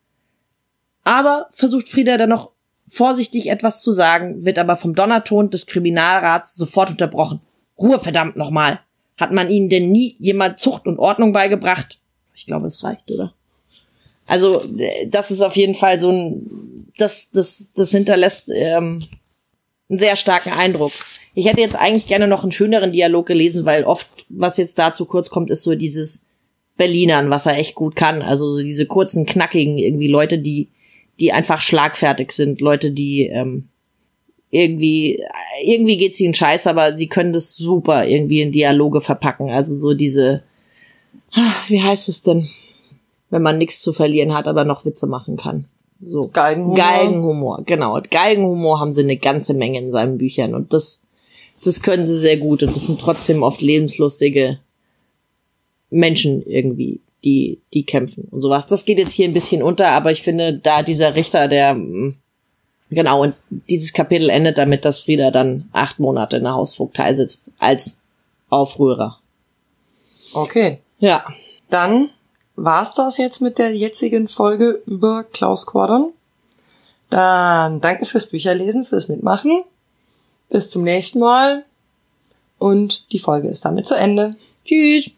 Aber versucht Frieder dann noch vorsichtig etwas zu sagen, wird aber vom Donnerton des Kriminalrats sofort unterbrochen. Ruhe, verdammt nochmal! Hat man ihnen denn nie jemand Zucht und Ordnung beigebracht? Ich glaube, es reicht, oder? Also, das ist auf jeden Fall so das hinterlässt einen sehr starken Eindruck. Ich hätte jetzt eigentlich gerne noch einen schöneren Dialog gelesen, weil oft, was jetzt da zu kurz kommt, ist so dieses Berlinern, was er echt gut kann. Also so diese kurzen, knackigen irgendwie Leute, die einfach schlagfertig sind. Leute, die irgendwie geht's ihnen scheiße, aber sie können das super irgendwie in Dialoge verpacken. Also so diese, wie heißt es denn, wenn man nichts zu verlieren hat, aber noch Witze machen kann. So Galgenhumor, genau. Galgenhumor haben sie eine ganze Menge in seinen Büchern und das können sie sehr gut und das sind trotzdem oft lebenslustige Menschen irgendwie, die kämpfen und sowas. Das geht jetzt hier ein bisschen unter, aber ich finde, da dieser Richter, genau, und dieses Kapitel endet damit, dass Frieder dann 8 Monate in der Hausvogtei sitzt, als Aufrührer. Okay. Ja. Dann war's das jetzt mit der jetzigen Folge über Klaus Kordon. Dann danke fürs Bücherlesen, fürs Mitmachen. Bis zum nächsten Mal. Und die Folge ist damit zu Ende. Tschüss.